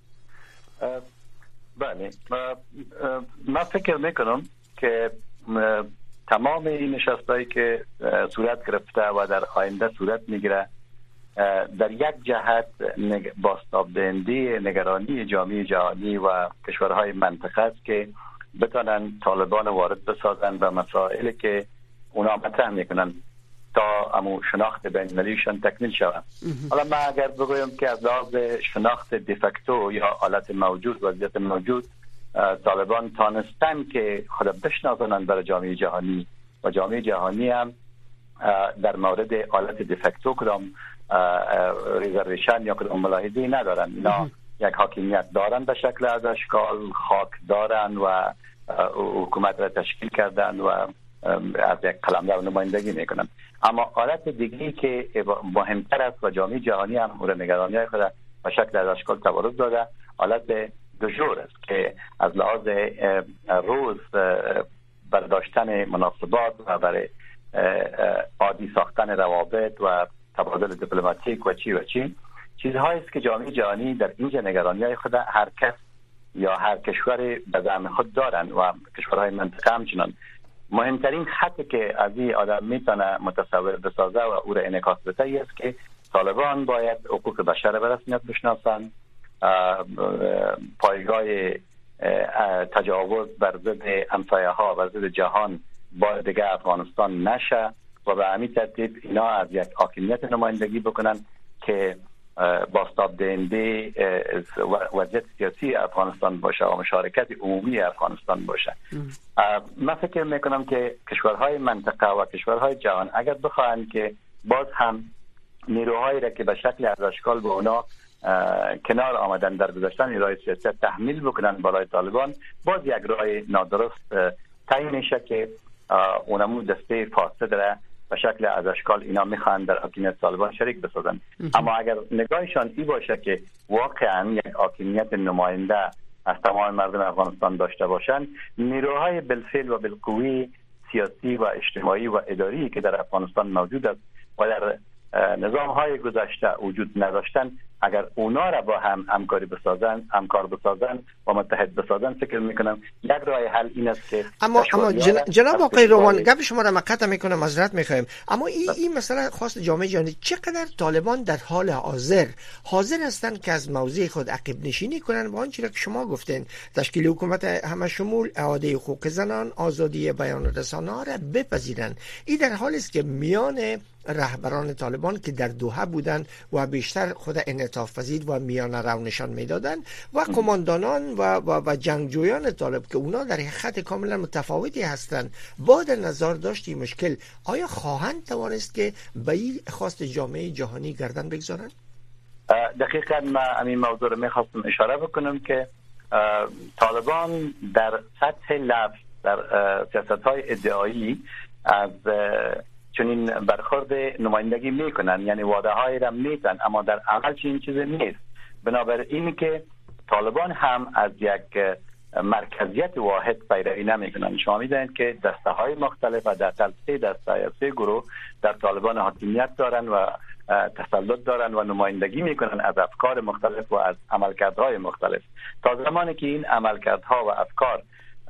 بله، من فکر میکنم که تمام این نشستایی که صورت گرفته و در آینده صورت میگیره در یک جهت بازتاب دهنده نگرانی جامعه جهانی و کشورهای منطقه است که بتونن طالبان وارد بسازن و مسائلی که اونا مطرح میکنن تا امو شناخت بین‌المللیشان تکمیل شود. حالا من اگر بگویم که از لحاظ شناخت دیفکتو یا حالت موجود، وضعیت موجود، طالبان تانستن که خود بشناسانند برای جامعه جهانی و جامعه جهانی هم در مورد حالت دیفکتو کدام ریزرویشن یا کدام ملاحظه‌ای ندارن. اینا یک حاکمیت دارن به شکل از اشکال، خاک دارن و حکومت را تشکیل کردن و از یک قلمرو نمایندگی میکنن. اما حالت دیگری که مهمتر است و جامعه جهانی هم مورد نگرانی خود به شکل از اشکال تبارز داده، حالت دژور است که از لحاظ روز برداشتن مناسبات و برای عادی ساختن روابط و تبادل دیپلماتیک و چی چیزهایی است که جامعه جهانی در اینجا نگرانی خود هر کس یا هر کشور به زعم خود دارن و کشورهای منطقه همچنان. مهمترین خطی که از این آدم میتونه متصور بسازه و او را انعکاس بده است که طالبان باید حقوق بشر به رسمیت بشناسند، پایگاه تجاوز بر ضد همسایه ها و ضد جهان با دیگه افغانستان نشه و به همین ترتیب اینا از یک حاکمیت نمایندگی بکنن که بازتاب دهنده وضعیت سیاسی افغانستان باشه و مشارکت عمومی افغانستان باشه. من فکر میکنم که کشورهای منطقه و کشورهای جهان اگر بخواهند که باز هم نیروهایی را که به شکل از اشکال به اونا کنار آمدن در گذاشتن نیروهای سیاسی تحمیل بکنن بالای طالبان، باز یک راه نادرست تعیین میشه که اونمو دسته فاسد را به شکل از اشکال اینا میخوان در حاکمیت طالبان شریک بسازن. اما اگر نگاهشان این باشه که واقعا یک حاکمیت نماینده از تمام مردم افغانستان داشته باشند، نیروهای بالفعل و بالقوه سیاسی و اجتماعی و اداری که در افغانستان موجود است و در نظام‌های گذشته وجود نداشتن، اگر اونا را با هم همکار بسازن و متحد بسازن، فکر میکنم یک راه حل این است که اما جناب آقای رومان، گپ شما را مقطع میکنم، معذرت میخوایم، اما این مسئله خاص جامعه جهانی، چقدر طالبان در حال حاضر هستند که از موضع خود عقب نشینی کنند و آنچه را که شما گفتین، تشکیل حکومت همه شمول، اعاده حقوق زنان، آزادی بیان رسانه‌ها را بپذیرند. این در حالی است که میان رهبران طالبان که در دوحه بودند و بیشتر خود انعطاف پذیر و میانه رو نشان میدادند و کماندانان و جنگجویان طالب که اونا در خط کاملا متفاوتی هستند، با در نظر داشتی مشکل آیا خواهند توانست که به این خواست جامعه جهانی گردن بگذارند؟ دقیقاً من همین موضوع رو میخواستم اشاره بکنم که طالبان در سطح لفظ در سیاست‌های ادعایی از چنین برخورد نمایندگی میکنن، یعنی وعده هایی را میدن اما در عمل چنین چیزی نیست. بنابراین که طالبان هم از یک مرکزیت واحد پیروی نمیکنن. شما میدونید که دسته های مختلف و در سه دسته یا سه گروه در طالبان حاکمیت دارن و تسلط دارن و نمایندگی میکنن از افکار مختلف و از عملکردهای مختلف. تا زمانی که این عملکردها و افکار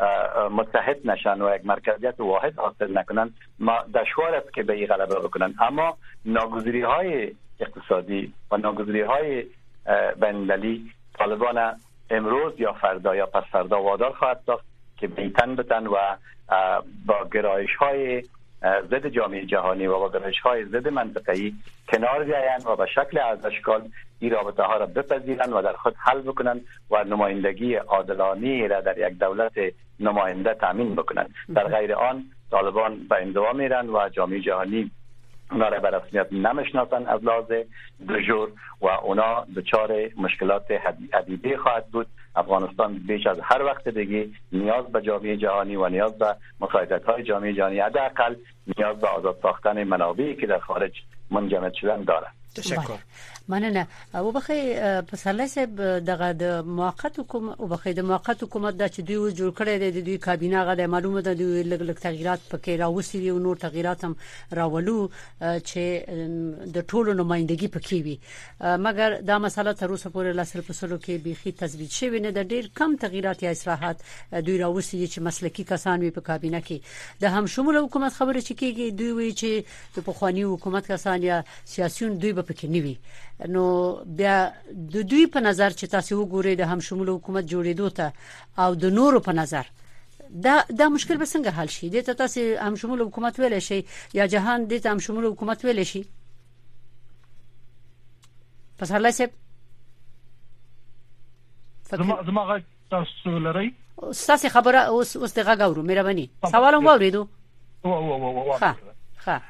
متحد نشن و یک مرکزیت واحد حاصل نکنن، ما دشوار است که به این غلبه بکنن. اما ناگزیری های اقتصادی و ناگزیری های بین‌المللی طالبان امروز یا فردا یا پس فردا وادار خواهد ساخت که بیتن بتن و با گرایش های ضد جامعه جهانی و با گرایش های ضد منطقه‌ای کنار بیایند و به شکل از اشکال این رابطه ها را بپذیرند و در خود حل بکنند و نمایندگی عادلانه را در یک دولت نماینده تامین بکنند. در غیر آن طالبان به انزوا میرن و جامعه جهانی اونا را به رسمیت نمیشناسن از لحاظ دژور و اونا دچار مشکلات عدیده خواهد بود. افغانستان بیش از هر وقت دیگه نیاز به جامعه جهانی و نیاز به مساعدت‌های جامعه جهانی، حداقل نیاز به آزاد ساختن منابعی که در خارج منجمد شدن دارد. تشکر. مننه. او بخی پسرلی صاحب دغه د موقت حکومت او بخی د موقت حکومت د چې دوی جوړ کړی د دوی کابینه غو د معلومه ده دوی لګ تغیرات پکې راوستي دي او نور تغیرات هم راولو چې د ټولو نمائندګي پکې وي، مګر دا مسله تر اوسه پورې لاسل پسلو کې بيخي تثبیت شوی نه، د ډیر کم تغیرات یا اصلاحات دوی راوستي دي چې مسلکی کسان وي په کابینه کې. د هم شمول حکومت خبره چې کېږي دوی وی چې په خواني حکومت کسان یا سیاسيون دوی به پکې نیوي. نو بیا د دوی په نظر چې تاسو وګورئ د هم شمول حکومت جوړېدو ته او د نورو په نظر دا مشکل به څنګه حل شي؟ د تاسو هم شمول حکومت ویل شي یا جهان د هم شمول حکومت ویل شي؟ پس هله سه زما تاسو لري تاسو خبره اوس دغه غوړو مهرباني سوالم واوریدو. ها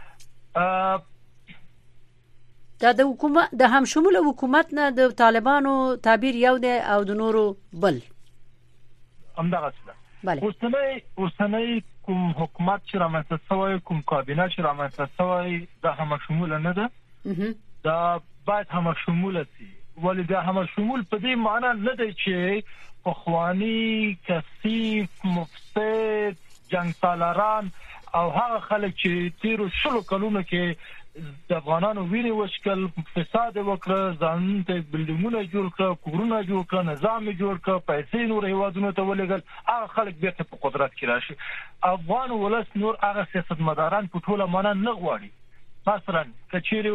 د حکومت د هم شمول حکومت نه د طالبانو تعبیر یو دی او د نورو بل همدغه څه. اوسنۍ کوم حکومت چې رامنځته شوی، کوم کابینه چې رامنځته شوی د هم شمول نه ده، دا باید هم شمول شي. ولی دا هم شمول په دې معنی نه دی چې پخوانی کثیف مفسد جنگ سالاران او هغه خلک چې تیرو شلو کلونو کې د افغانانو ویني وشکل فساد وکړه، ځان ته بلډینګونه جوړ کړه، کورونه جوړ کړه، نظام جوړ کړه، پیسې نور هیوادونو ته ولګل، هغه خلک بیرته په قدرت کې راشي. افغان ولس نور هغه سیاستمداران په ټوله معنا نه غواړي. مثلا کچيري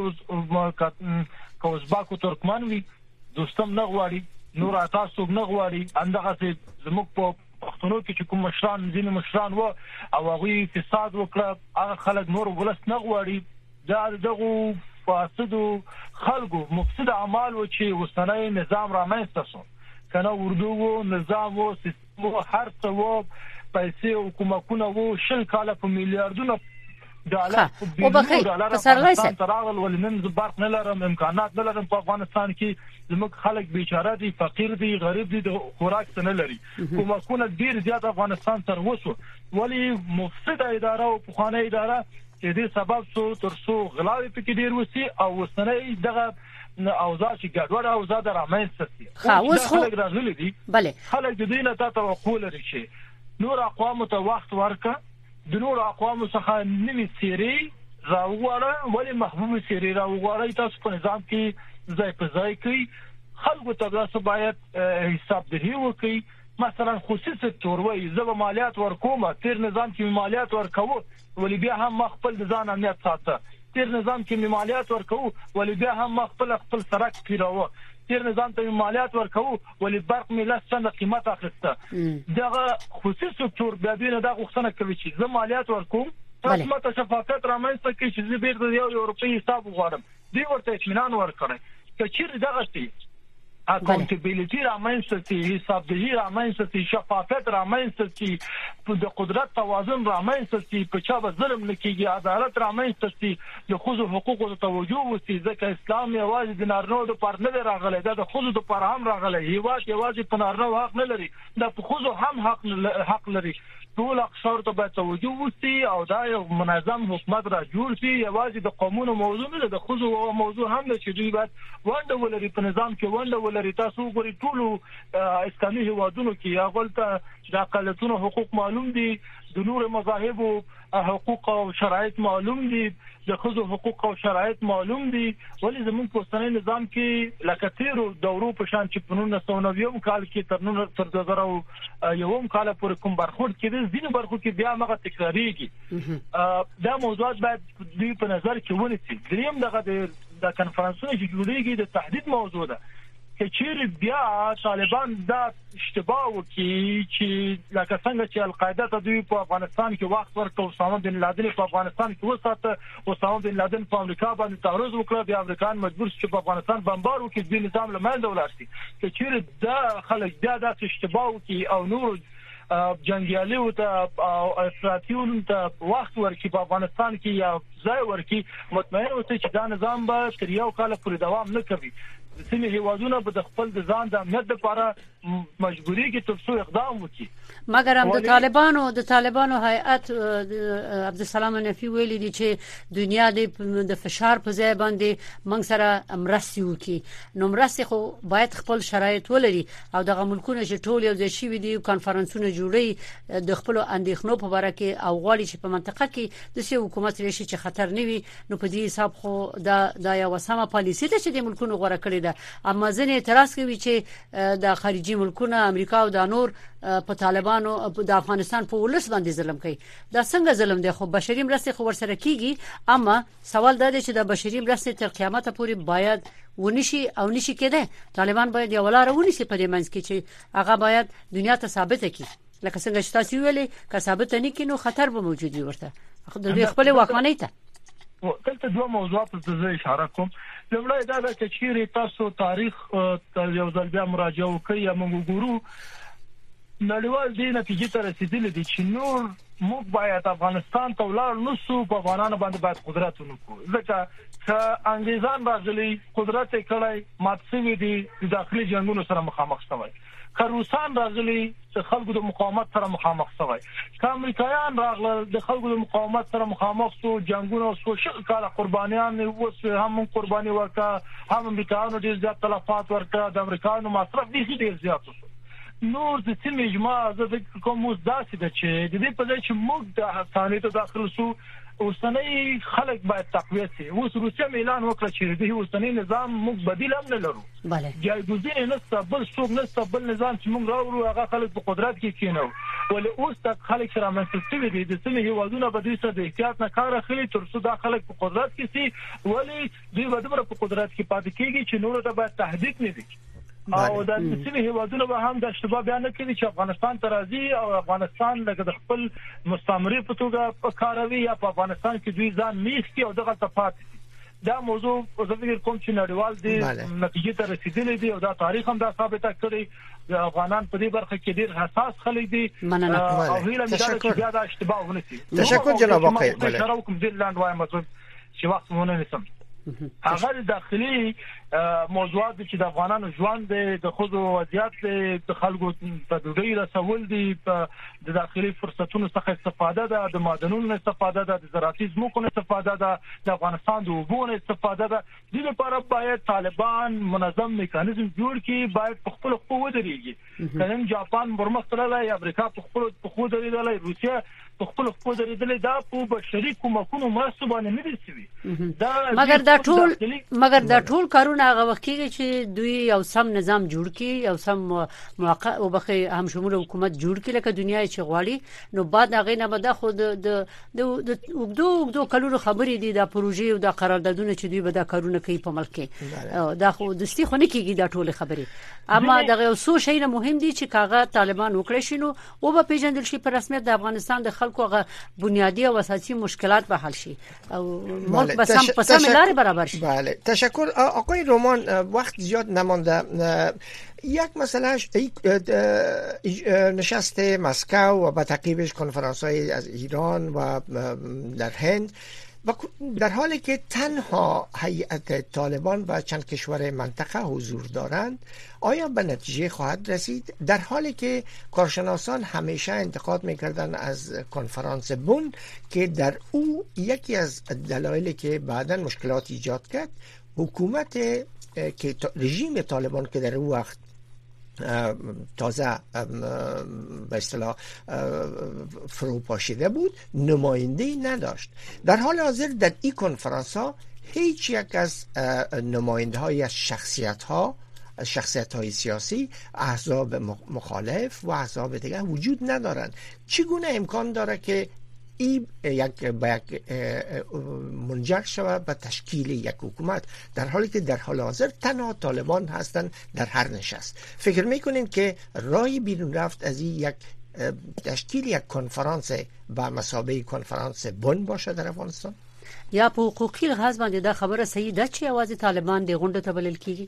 کوزباکو ترکمان وي دوستم نه غواړي، نور تاسو نه غواړي. اندغه زموږ په پښتونو کې چې کوم مشران ځینې مشران و او هغه فساد وکړه، هغه خلک نور ولس نه غواړي. دا دغه فاسدو خلقو مفسد اعمال و چې وسنۍ نظام رامنځته شو کنه، اردو و نظام و سیستم و هر څه و پیسې او کومکونه و شل کاله په میلیارډونو ډالر او بخیر پسرلی سه تراول ولنن برق نه لرم، امکانات نه لرم. په افغانستان کې زموږ خلک بیچاره دي، فقیر دي، غریب دي، د خوراک نه لري. کومکونه ډیر زیات افغانستان تر وسو، ولی مفسد اداره او پخوانه اداره چې دې سبب سو ترسو غلاوي پکې ډیر وسی او وسنۍ دغه اوضاع چې ګډوډه اوضاع درامنځته شي. اوس خو راغلي دي بله خلک د دې نه توقع لري چې نور اقوام ته وخت ورکړه، د نور اقوام څخه نوې سیري راوغواړه، ولی محبوب سیري راوغواړي. تاسو په نظام کې ځای په ځای کوي، خلکو ته تاسو باید حساب دهي وکړي. مثلا خصوصي سکتور وایي زه به مالیات ورکوم، تیر نظام کې مالیات ورکوم ولی بیا هم خپل ځان امنیت ساته، تیر نظام کې مالیات ورکوم ولی بیا هم خپل سرک پیراوه، تیر نظام ته مالیات ورکوم ولی برق ملت څنګه قیمت اخیسته. دغه خصوصي سکتور بیا دینه دا غوښتنه کوي چې زه مالیات ورکوم، تاسو ماته شفافیت رامنځته کړئ چې زه بیرته یو اروپایي حساب وغواړم دوی ورته اطمینان ورکړي چې چیرې دغه شي اکاونټیبیلیټي رامنځته شي حسابدهي رامنځته شي شفافیت رامنځته شي د قدرت توازن رامنځته شي په چا به ظلم نه کیږي عدالت رامنځته شي د ښځو حقوقو ته توجه وشي ځکه اسلام یوازې د نارینهو لپاره نه راغلی دا د ښځو لپاره هم راغلی یوازې په نارینهو حق نه لري دا په ښځو هم حق لري ټول اقشار ته باید توجه وشي او دا یو منظم حکومت را جوړ شي یوازې د قومونو موضوع نه د ښځو موضوع هم ده چې دوی باید ونډه ولري په نظام کې ونډه ولري تاسو وګورئ ټول اسلامي هیوادونو کې هغه ته د اقلیتونو حقوق معلوم دي د نور مذاهبو حقوق او شرایط معلوم دي د ښځو حقوق او شرایط معلوم دي ولې زموږ په اوسنۍ نظام کې لکه تیرو دورو په شان چې په 1990 کال کې تر 2001 کال پورې کوم برخورد کېده ځینې برخو کې بیا هغه تکراریږي دا موضوعات باید دوی په نظر کې ونیسي دریم دغه د کنفرانسونو چې جوړیږي د تحدید موضوع ده چې چیرې بیا طالبان دا اشتباه وکړي چې لکه څنګه چې القاعده ته دوی په افغانستان کې وخت ورکړ اسامه بن لادن په افغانستان کې وساته اسامه بن لادن په امریکا باندې تعرض وکړ بیا امریکایان مجبور شي په افغانستان بمبار وکړي د نظام له منځه ولاړ شي چې چیرې دا خلک دا اشتباه وکړي او نور جنگیالیو ته او افراطیونو ته وخت ورکړي په افغانستان کې یا ځای ورکړي مطمئن اوسئ چې دا نظام به تر یو کال پورې دوام نه کوي ځینې هیوادونه به د خپل ځان د امنیت لپاره مجبوري کې تر څو اقدام وکړي مګر هم د طالبانو هیئت عبدالسلام نفی ویلي دي چې دنیا د فشار په ځای باندې موږ سره مرستي وکړي نو مرستي خو باید خپل شرایط ولري او دغه ملکونه چې ټول یو ځای شي دي کانفرنسونه جوړي د خپل اندېښنو په اړه کې او غواړي چې په منطقه کې د سیاسي حکومت لري چې خطر نه وي نو په دې حساب خو دا یو سمه پالیسي ده چې د ملکونو غوړه کړی ده اما ځنې اعتراض کوي چې د خارجي ملکونه امریکا او د نور په طالبانو د افغانستان په ولس باندې ظلم کوي دا څنګه ظلم دی خو بشري مرستې خو ورسره کیږي اما سوال دا دی چې د بشري مرستې تر قیامت پورې باید ونشي او نشي کېده طالبان باید یو لار ونیسي په دې منځ کې چې هغه باید دنیا ته ثابت کړي لکه څنګه چې تاسو ویلي که ثابت نه کړي نو خطر به موجود وي ورته د خپل واکمنۍ ته دلته دوه موضوعات ته اشاره کوم لومړی دا چې چیرې تاسو تاریخ یو ځل بیا مراجعه وکړئ یا موږ ګورو نړیوال دې نتیجې ته رسیدلی دي چې نور موږ باید افغانستان ته ولاړ نشو په افغانانو باندې باید قدرت ونکړو ځکه چې انګریزان راغلي قدرت یې کړی مات شوی دي د داخلي جنگونو سره مخامخ شوی که روسان راغلي چې خلکو د مقاومت سره مخامخ شوی که امریکایان راغلل د خلکو د مقاومت سره مخامخ شو جنگونو شو شل کاله قربانیان وسو هم قرباني ورکا هم امریکایانو ډیر زیات تلفات ورکا د امریکایانو مصرف ډیر زیات شو نور د سیمې اجماع زه د کوم داسې ده چې د دې په ځای چې موږ د حسانې ته داخل شو اوسنۍ خلک باید تقویت شي اوس روسیا اعلان وکړ چې د اوسنۍ نظام موږ بدیل هم نه لرو bale جایګزین نه بل څوک نه بل نظام چې موږ راوړو هغه خلک په قدرت کې کینو ولې اوس د خلک سره منځته دي د سیمې هیوادونو په دې سره د احتیاط نه کار اخلي تر څو د خلک په قدرت کې سي ولې دوی ودمره په قدرت کې پاتې کیږي چې نور ته باید تهدید نه دي او د سیمې هیوادونو به هم د اشتباه بیان کوي چې افغانستان ته راځي او افغانستان لکه د خپل مستعمري په توګه کاروي یا په افغانستان کې دوی ځان میشتي او دغه تفاوت دا موضوع زه فکر کوم چې نړیوال دې نتیجې ته رسیدلې دي او دا تاریخ هم دا ثابت کړی د افغانان په دې برخه کې ډېر حساس خلک دي او هیله مې ده چې بیا دا اشتباه ونه شي تشکر جناب واقعي بله کوم ځل لاند وایم چې وخت مونږ نه نسم هغه داخلي موضوعات چې د افغانانو ژوند د خود وضعیت د خلکو په ډوډۍ رسول دي د داخلي فرصتونو څخه استفاده ده د معدنونو استفاده ده د زراعتي ځمکو استفاده ده د افغانستان د اوبو استفاده ده د دې لپاره باید طالبان منظم میکانیزم جوړ کړي باید په خپل خو ودرېږي کله جاپان برمختللی امریکا په خپل خو درېدلی روسیا په خپل خو درېدلی دا په بشري کومکونو مرستو باندې نه دي سوي مګر دا ټول کارونه طالبانو هغه وخت کې چې دوی یو سم نظام جوړ کړي، یو سم موقع او بخې هم شمول حکومت جوړ کړي لکه دنیا چې غواړي، نو بعد هغه نه به خود د وګدو کلونو خبرې دي د پروژې او د قراردادونو چې دوی به دا کارونه کوي په ملک کې، دا خو دستی خو نه کیږي دا ټول خبرې. اما دغه یو څو شی نه مهم دي چې کاغه طالبان وکړي شنو او به پیژندل شي په رسمیت د افغانستان د خلکو هغه بنیادی او اساسي مشکلات به حل شي او ملک به سم لارې برابر شي. بله تشکر آقای رومان. وقت زیاد نمانده. یک مسئله نشست مسکو و با تعقیبش کنفرانس‌های از ایران و در هند و در حالی که تنها هیئت طالبان و چند کشور منطقه حضور دارند، آیا به نتیجه خواهد رسید؟ در حالی که کارشناسان همیشه انتقاد میکردن از کنفرانس بن که در او یکی از دلایلی که بعداً مشکلات ایجاد کرد حکومت که رژیم طالبان که در او وقت تازه به اصطلاح فروپاشیده بود نماینده‌ای نداشت. در حال حاضر در این کنفرانس ها هیچ یک از نماینده های از شخصیت های سیاسی، احزاب مخالف و احزاب دیگر وجود ندارند. چگونه امکان داره که این منجر شود به تشکیل یک حکومت در حالی که در حال حاضر تنها طالبان هستند در هر نشست؟ فکر میکنین که راهی بیرون رفت از این یک تشکیل یک کنفرانس با مثابه کنفرانس بن باشه در افغانستان؟ یا په حقوقي لحاظ باندې دا خبره صحیح ده چې اواز طالبان د غونډه ته بلل کیږي؟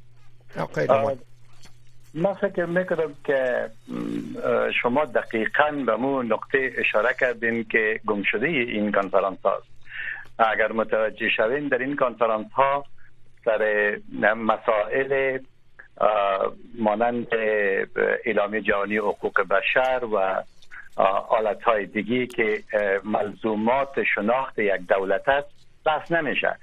من فکر میکنم که شما دقیقاً به مو نقطه اشاره کردین که گمشده این کنفرانس هاست. اگر متوجه شوین در این کنفرانس ها سر مسائل مانند اعلامیه جهانی حقوق بشر و حالت های دیگی که ملزومات شناخت یک دولت است بحث نمیشه.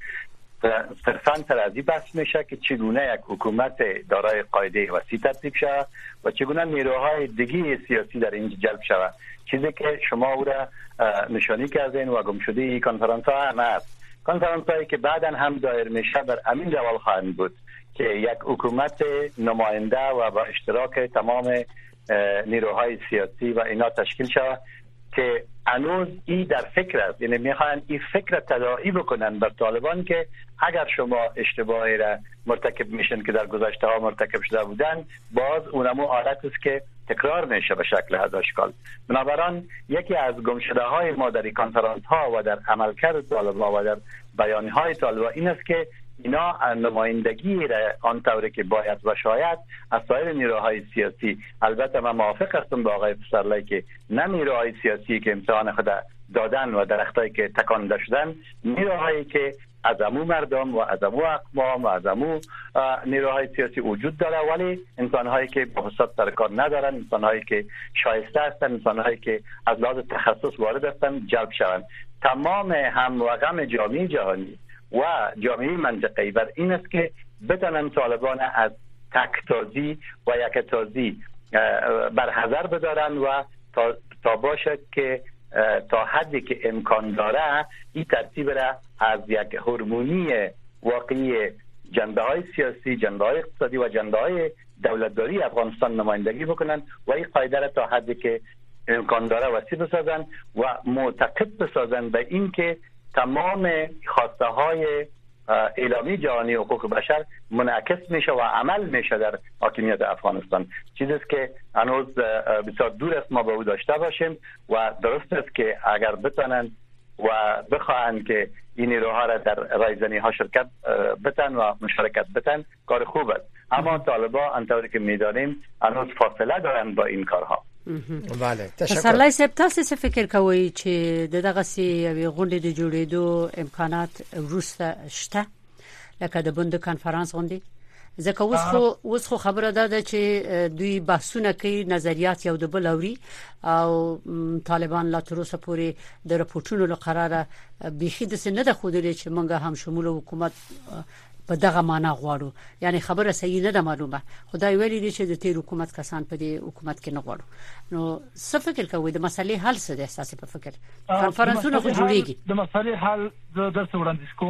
صرفاً ترازی بحث میشه که چگونه یک حکومت دارای قاعده وسیع ترتیب شود و چگونه نیروهای دیگه سیاسی در اینجا جلب شود، چیزی که شما او را نشانی کردین و گمشده این کنفرانس ها هم هست. کنفرانس هایی که بعدا هم دایر میشه بر امین روال خواهند بود که یک حکومت نماینده و با اشتراک تمام نیروهای سیاسی و اینا تشکیل شود که هنوز ای در فکر است. یعنی میخوان این فکر تداعی بکنن بر طالبان که اگر شما اشتباهی را مرتکب میشن که در گذشته ها مرتکب شده بودن، باز اونمو حالت است که تکرار میشه به شکل هر اشکال. بنابراین یکی از گمشده های ما در این کنفرانس ها و در عملکرد طالبان و در بیان های طالبان این است که اینا نمایندگی را آنطوری که باید و شاید از سایر نیروهای سیاسی، البته من موافق هستم با آقای پسرلی که نه نیروهای سیاسی که امتحان خود دادن و درختایی که تکانده شدن، نیروهایی که از امو مردم و از امو اقوام و از امو نیروهای سیاسی وجود داره، ولی انسانهایی که به حساب سرکار ندارن، انسانهایی که شایسته هستن، انسانهایی که از لحاظ تخصص وارد هستن جلب شوند. تمام هم و غم جامعه جهانی و جامعه منطقه‌ای بر این است که بتونن طالبان از تکتازی و یکتازی برحذر بدارن و تا باشد که تا حدی که امکان داره این ترتیب را از یک هورمونی واقعی جنبه های سیاسی، جنبه های اقتصادی و جنبه های دولتداری افغانستان نمایندگی بکنن و این قاعده را تا حدی که امکان داره وسیع بسازن و معتقد بسازن به این که تمام خواسته های اعلامیه جهانی حقوق بشر منعکس میشه و عمل میشه در حاکمیت افغانستان. چیزی است که هنوز بسیار دور است ما به او داشته باشیم و درست است که اگر بتونن و بخواهند که این نیروها را در رایزنی ها شرکت بتن و مشارکت بتن، کار خوب است. اما طالبان انطوری که میدانیم هنوز فاصله دارند با این کارها. بله تشکر. سرلای صاحب تاسو څه فکر کوئ چې دغه سي غونډې د جوړېدو امکانات وروسته شته لکه د بند کانفرنس غونډې؟ ځکه اوس خو خبره ده چې دوی بحثونه کوي، نظریات یو د بل اوري او طالبان لا تر اوسه پورې د راپورټونو لپاره بيخي د سن نه خودلې چې مونږه هم شمول حکومت په دغه معنا غواړو. یعنی خبره صحیح نه ده معلومه. خدای ویلي دي چې د تیر حکومت کسان په دې حکومت کې نه غواړو. نو څه فکر کوئ د مسلې حل څه دی؟ اساسي په فکر کانفرنسونه خو جوړیږي. د مسلې حل د درس وړاندیز کوم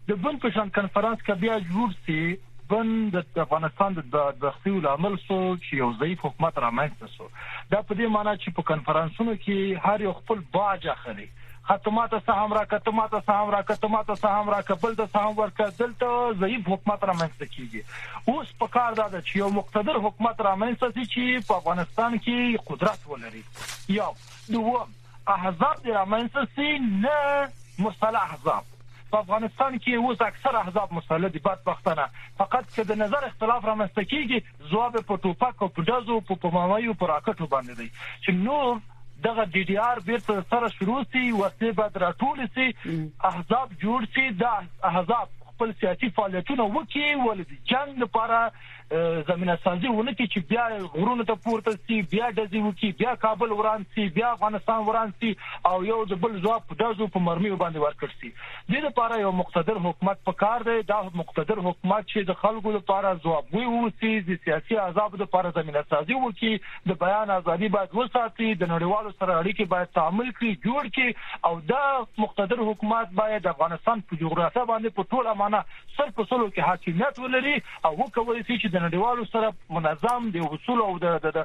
د بن پشان کنفرانس کې بیا جوړ سي بن د افغانستان د خپل عمل سو چې یو ضعیف حکومت رامنځته سو. دا په دې معنی چې په کنفرانسونو کې هر یو خپل باج اخلي، ختمات سهم را کتمات سهم را کتمات سهم را کبل د سهم ورکه دلته ضعیف حکومت رامنځته کیږي. اوس په کار دا چې یو مقتدر حکومت رامنځته شي چې په افغانستان کې قدرت ولري. یا دوم احزاب رامنځته شي نه مصالح احزاب. په افغانستان کې اوس اکثر احزاب مسلح دي بدبختانه، فقط چې د نظر اختلاف رامنځته کیږي ځواب په ټوپک او په دزو په مامایو په راکټو باندې دی چې نور دغه ډي ډي آر بیرته سره شروع سي وسه بعد راټول سي احزاب جوړ سي. دا احزاب خپل سیاسي فعالیتونه وکړي ولې جنگ لپاره زمينه سازي ونه کی چې بیا غرونه ته پورته سي، بیا دزي وکي، بیا کابل وران سي، بیا افغانستان وران سي او یو د بل ځواب په دزو په مرمي باندې ورکړ سي. د لپاره یو مقتدر حکومت پکار دی. دا مقتدر حکومت چې د خلکو لپاره ځوابوي وسی، د سیاسي آزاد لپاره زمينه سازي وکي، د بیان ازادي باید وساتي، د نړیوالو سره اړیکې باید تعامل کړي جوړ کړي او دا مقتدر حکومت باید افغانستان په جغرافیه باندې په ټول امانه سر په سلو کې حاکمیت ولري او وکوي چې د نړیوالو سره منظم د اصول او د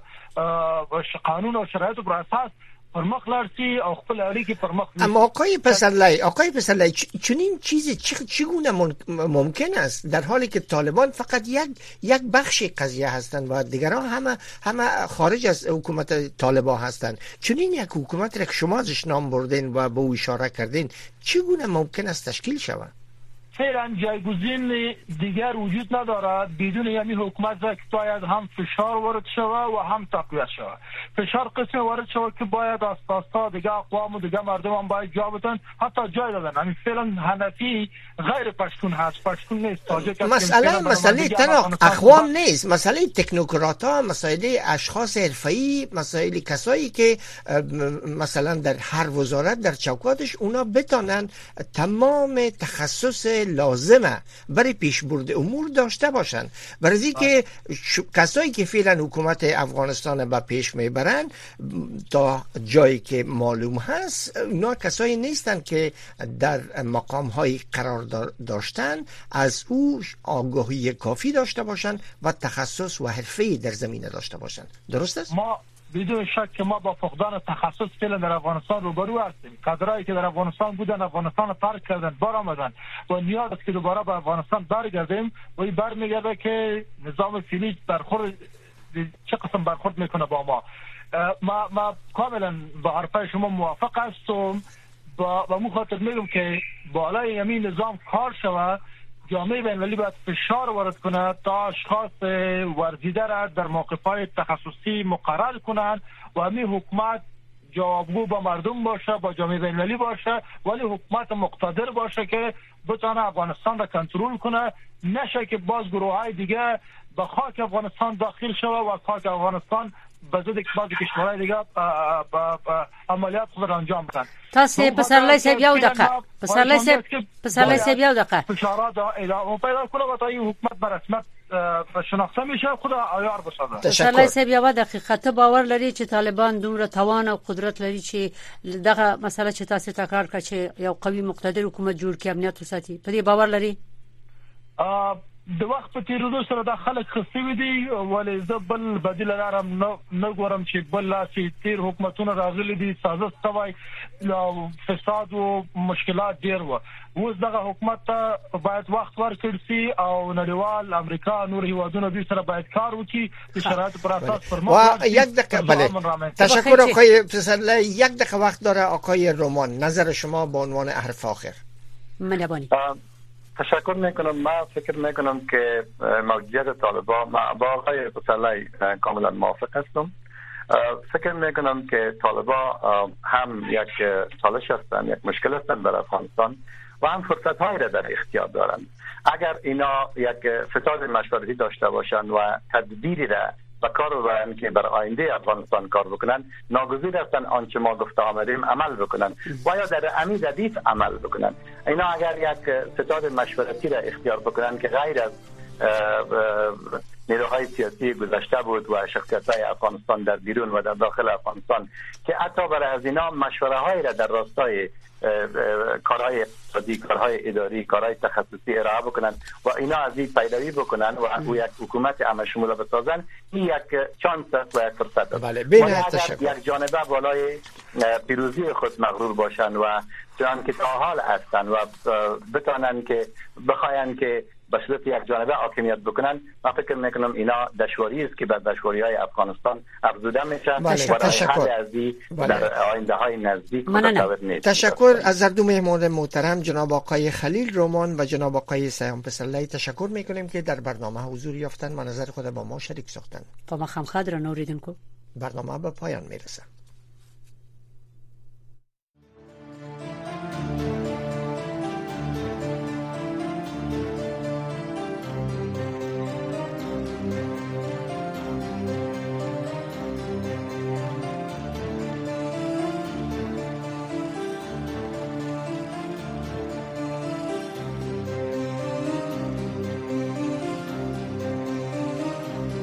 قانون او شرایطو پر اساس پرمخ لاړ او خپل اړیکې پرمخ. اما آقای پسرلی چنین چیزی چگونه ممکن است در حالی که طالبان فقط یک بخش قضیه هستند و دیگران همه خارج از حکومت طالبان هستند؟ چنین یک حکومت را که شما ازش نام بردین و به او اشاره کردین چگونه ممکن است تشکیل شود؟ فعلا جایگزین دیگر وجود ندارد. بدون یعنی حکومت را که باید هم فشار وارد شود و هم تقویت شود. فشار قسم وارد شود که باید اساسا دیگه اقوام و دیگه مردم هم باید جا بدن، حتی جای دادن. همین فعلا حنفی غیر پشتون هست، پشتون نیست. تاجیک مسئله تنها اقوام نیست، مسئله تکنوکرات‌ها، مسئله اشخاص حرفه‌ای، مسئله کسایی که مثلا در هر وزارت در چوکاتش اونا بتونن تمام تخصص لازمه برای پیشبرد امور داشته باشند. برای اینکه کسایی که فعلا حکومت افغانستان به پیش میبرن تا جایی که معلوم هست اونا کسایی نیستن که در مقام های قرار داشتن از او آگاهی کافی داشته باشند و تخصص و حرفه‌ای در زمینه داشته باشند. درست است؟ ما بدون شک که ما با فقدان تخصص فعلا در افغانستان روبرو هستیم. کادرایی که در افغانستان بودن افغانستان رو ترک کردن برآمدن و نیاز است که دوباره به افغانستان برگردیم و این برمیگرده که نظام فعلی برخورد چه قسم برخورد میکنه با ما کاملا با حرفای شما موافق هستم. با مو خاطر میگم که بالای همین نظام کار شود، جامعه بین‌المللی باید فشار وارد کنه تا اشخاص ورزیده را در موقع‌های تخصصی مقرر کنند و همین حکومت جوابگو با مردم باشه، با جامعه بین‌المللی باشه، ولی حکومت مقتدر باشه که بتونه افغانستان را کنترل کنه، نشه که باز گروه‌های دیگه به خاک افغانستان داخل شوه و خاک افغانستان بزود بعضی کشورهای دیگه عملیات خود را انجام بدن. تاسو پسرلی صاحب یو دقیقه پسرلی صاحب یو دقیقه فشارات ادامه پیدا کنه و تا این حکومت به رسمیت شناخته میشه خود عیار بشه. پسرلی صاحب یو دقیقه ته باور لري چې طالبان دومره توان او قدرت لري چې دغه مسله چې تاسو تکرار کړ چې یو قوي مقتدر حکومت جوړ کړي امنیت وساتي؟ په دې باور لري؟ د وخت په تیریدو سره د خلک خصوصي دي ولې زه بل بدیل لرم نه ګورم چې بل لاسي تیر حکومتونه راغلي دي سازش کوي فساد او مشکلات ډیر و. اوس دغه حکومت ته باید وخت ورکړل شي او نړیوال امریکا نور هیوادونه دوی سره باید کار وکړي چې شرایط پر اساس و یک دقیقه بله تشکر آقای پسرلی. یک دقیقه وقت داره آقای رومان، نظر شما به عنوان حرف آخر. مهربانی. تشکر میکنم. من فکر میکنم که موجودیت طالبان با آقای پسرلی کاملا موافق هستم. فکر میکنم که طالبان هم یک چالش هستند، یک مشکل هستند در افغانستان و هم فرصت هایی را در اختیار دارند. اگر اینا یک ستاد مشورتی داشته باشند و تدبیری را و کار رو که بر آینده افغانستان کار بکنن، ناگزیر هستن آنچه ما گفته آمدیم عمل بکنن و یا در امی ردیف عمل بکنن. اینا اگر یک ستاد مشورتی را اختیار بکنن که غیر از نیروهای سیاسی گذشته بود و شخصیت‌های افغانستان در بیرون و در داخل افغانستان که حتی برای از اینا مشوره‌هایی را در راستای کارهای اقتصادی، کارهای اداری، کارهای تخصصی ارائه بکنن و اینا از این پیروی بکنن و یک حکومت همه شمول بسازن. این یک چانس است و یک فرصت است. بله، یک جانبه بالای پیروزی خود مغرور باشن و چنان که تا حال هستن و بتانن که بخواین که به صورت یک جانبه حاکمیت بکنن، من فکر میکنم اینا دشواری است که به دشواری‌های افغانستان افزوده میشه و حل ازی در آینده‌های نزدیک متصور نیست. تشکر از هر دو مهمان محترم، جناب آقای خلیل رومان و جناب آقای سیام پسرلی. تشکر میکنیم که در برنامه حضور یافتن و نظر خود با ما شریک ساختن. با ما خمخدر نوریدن کو برنامه به پایان میرسه.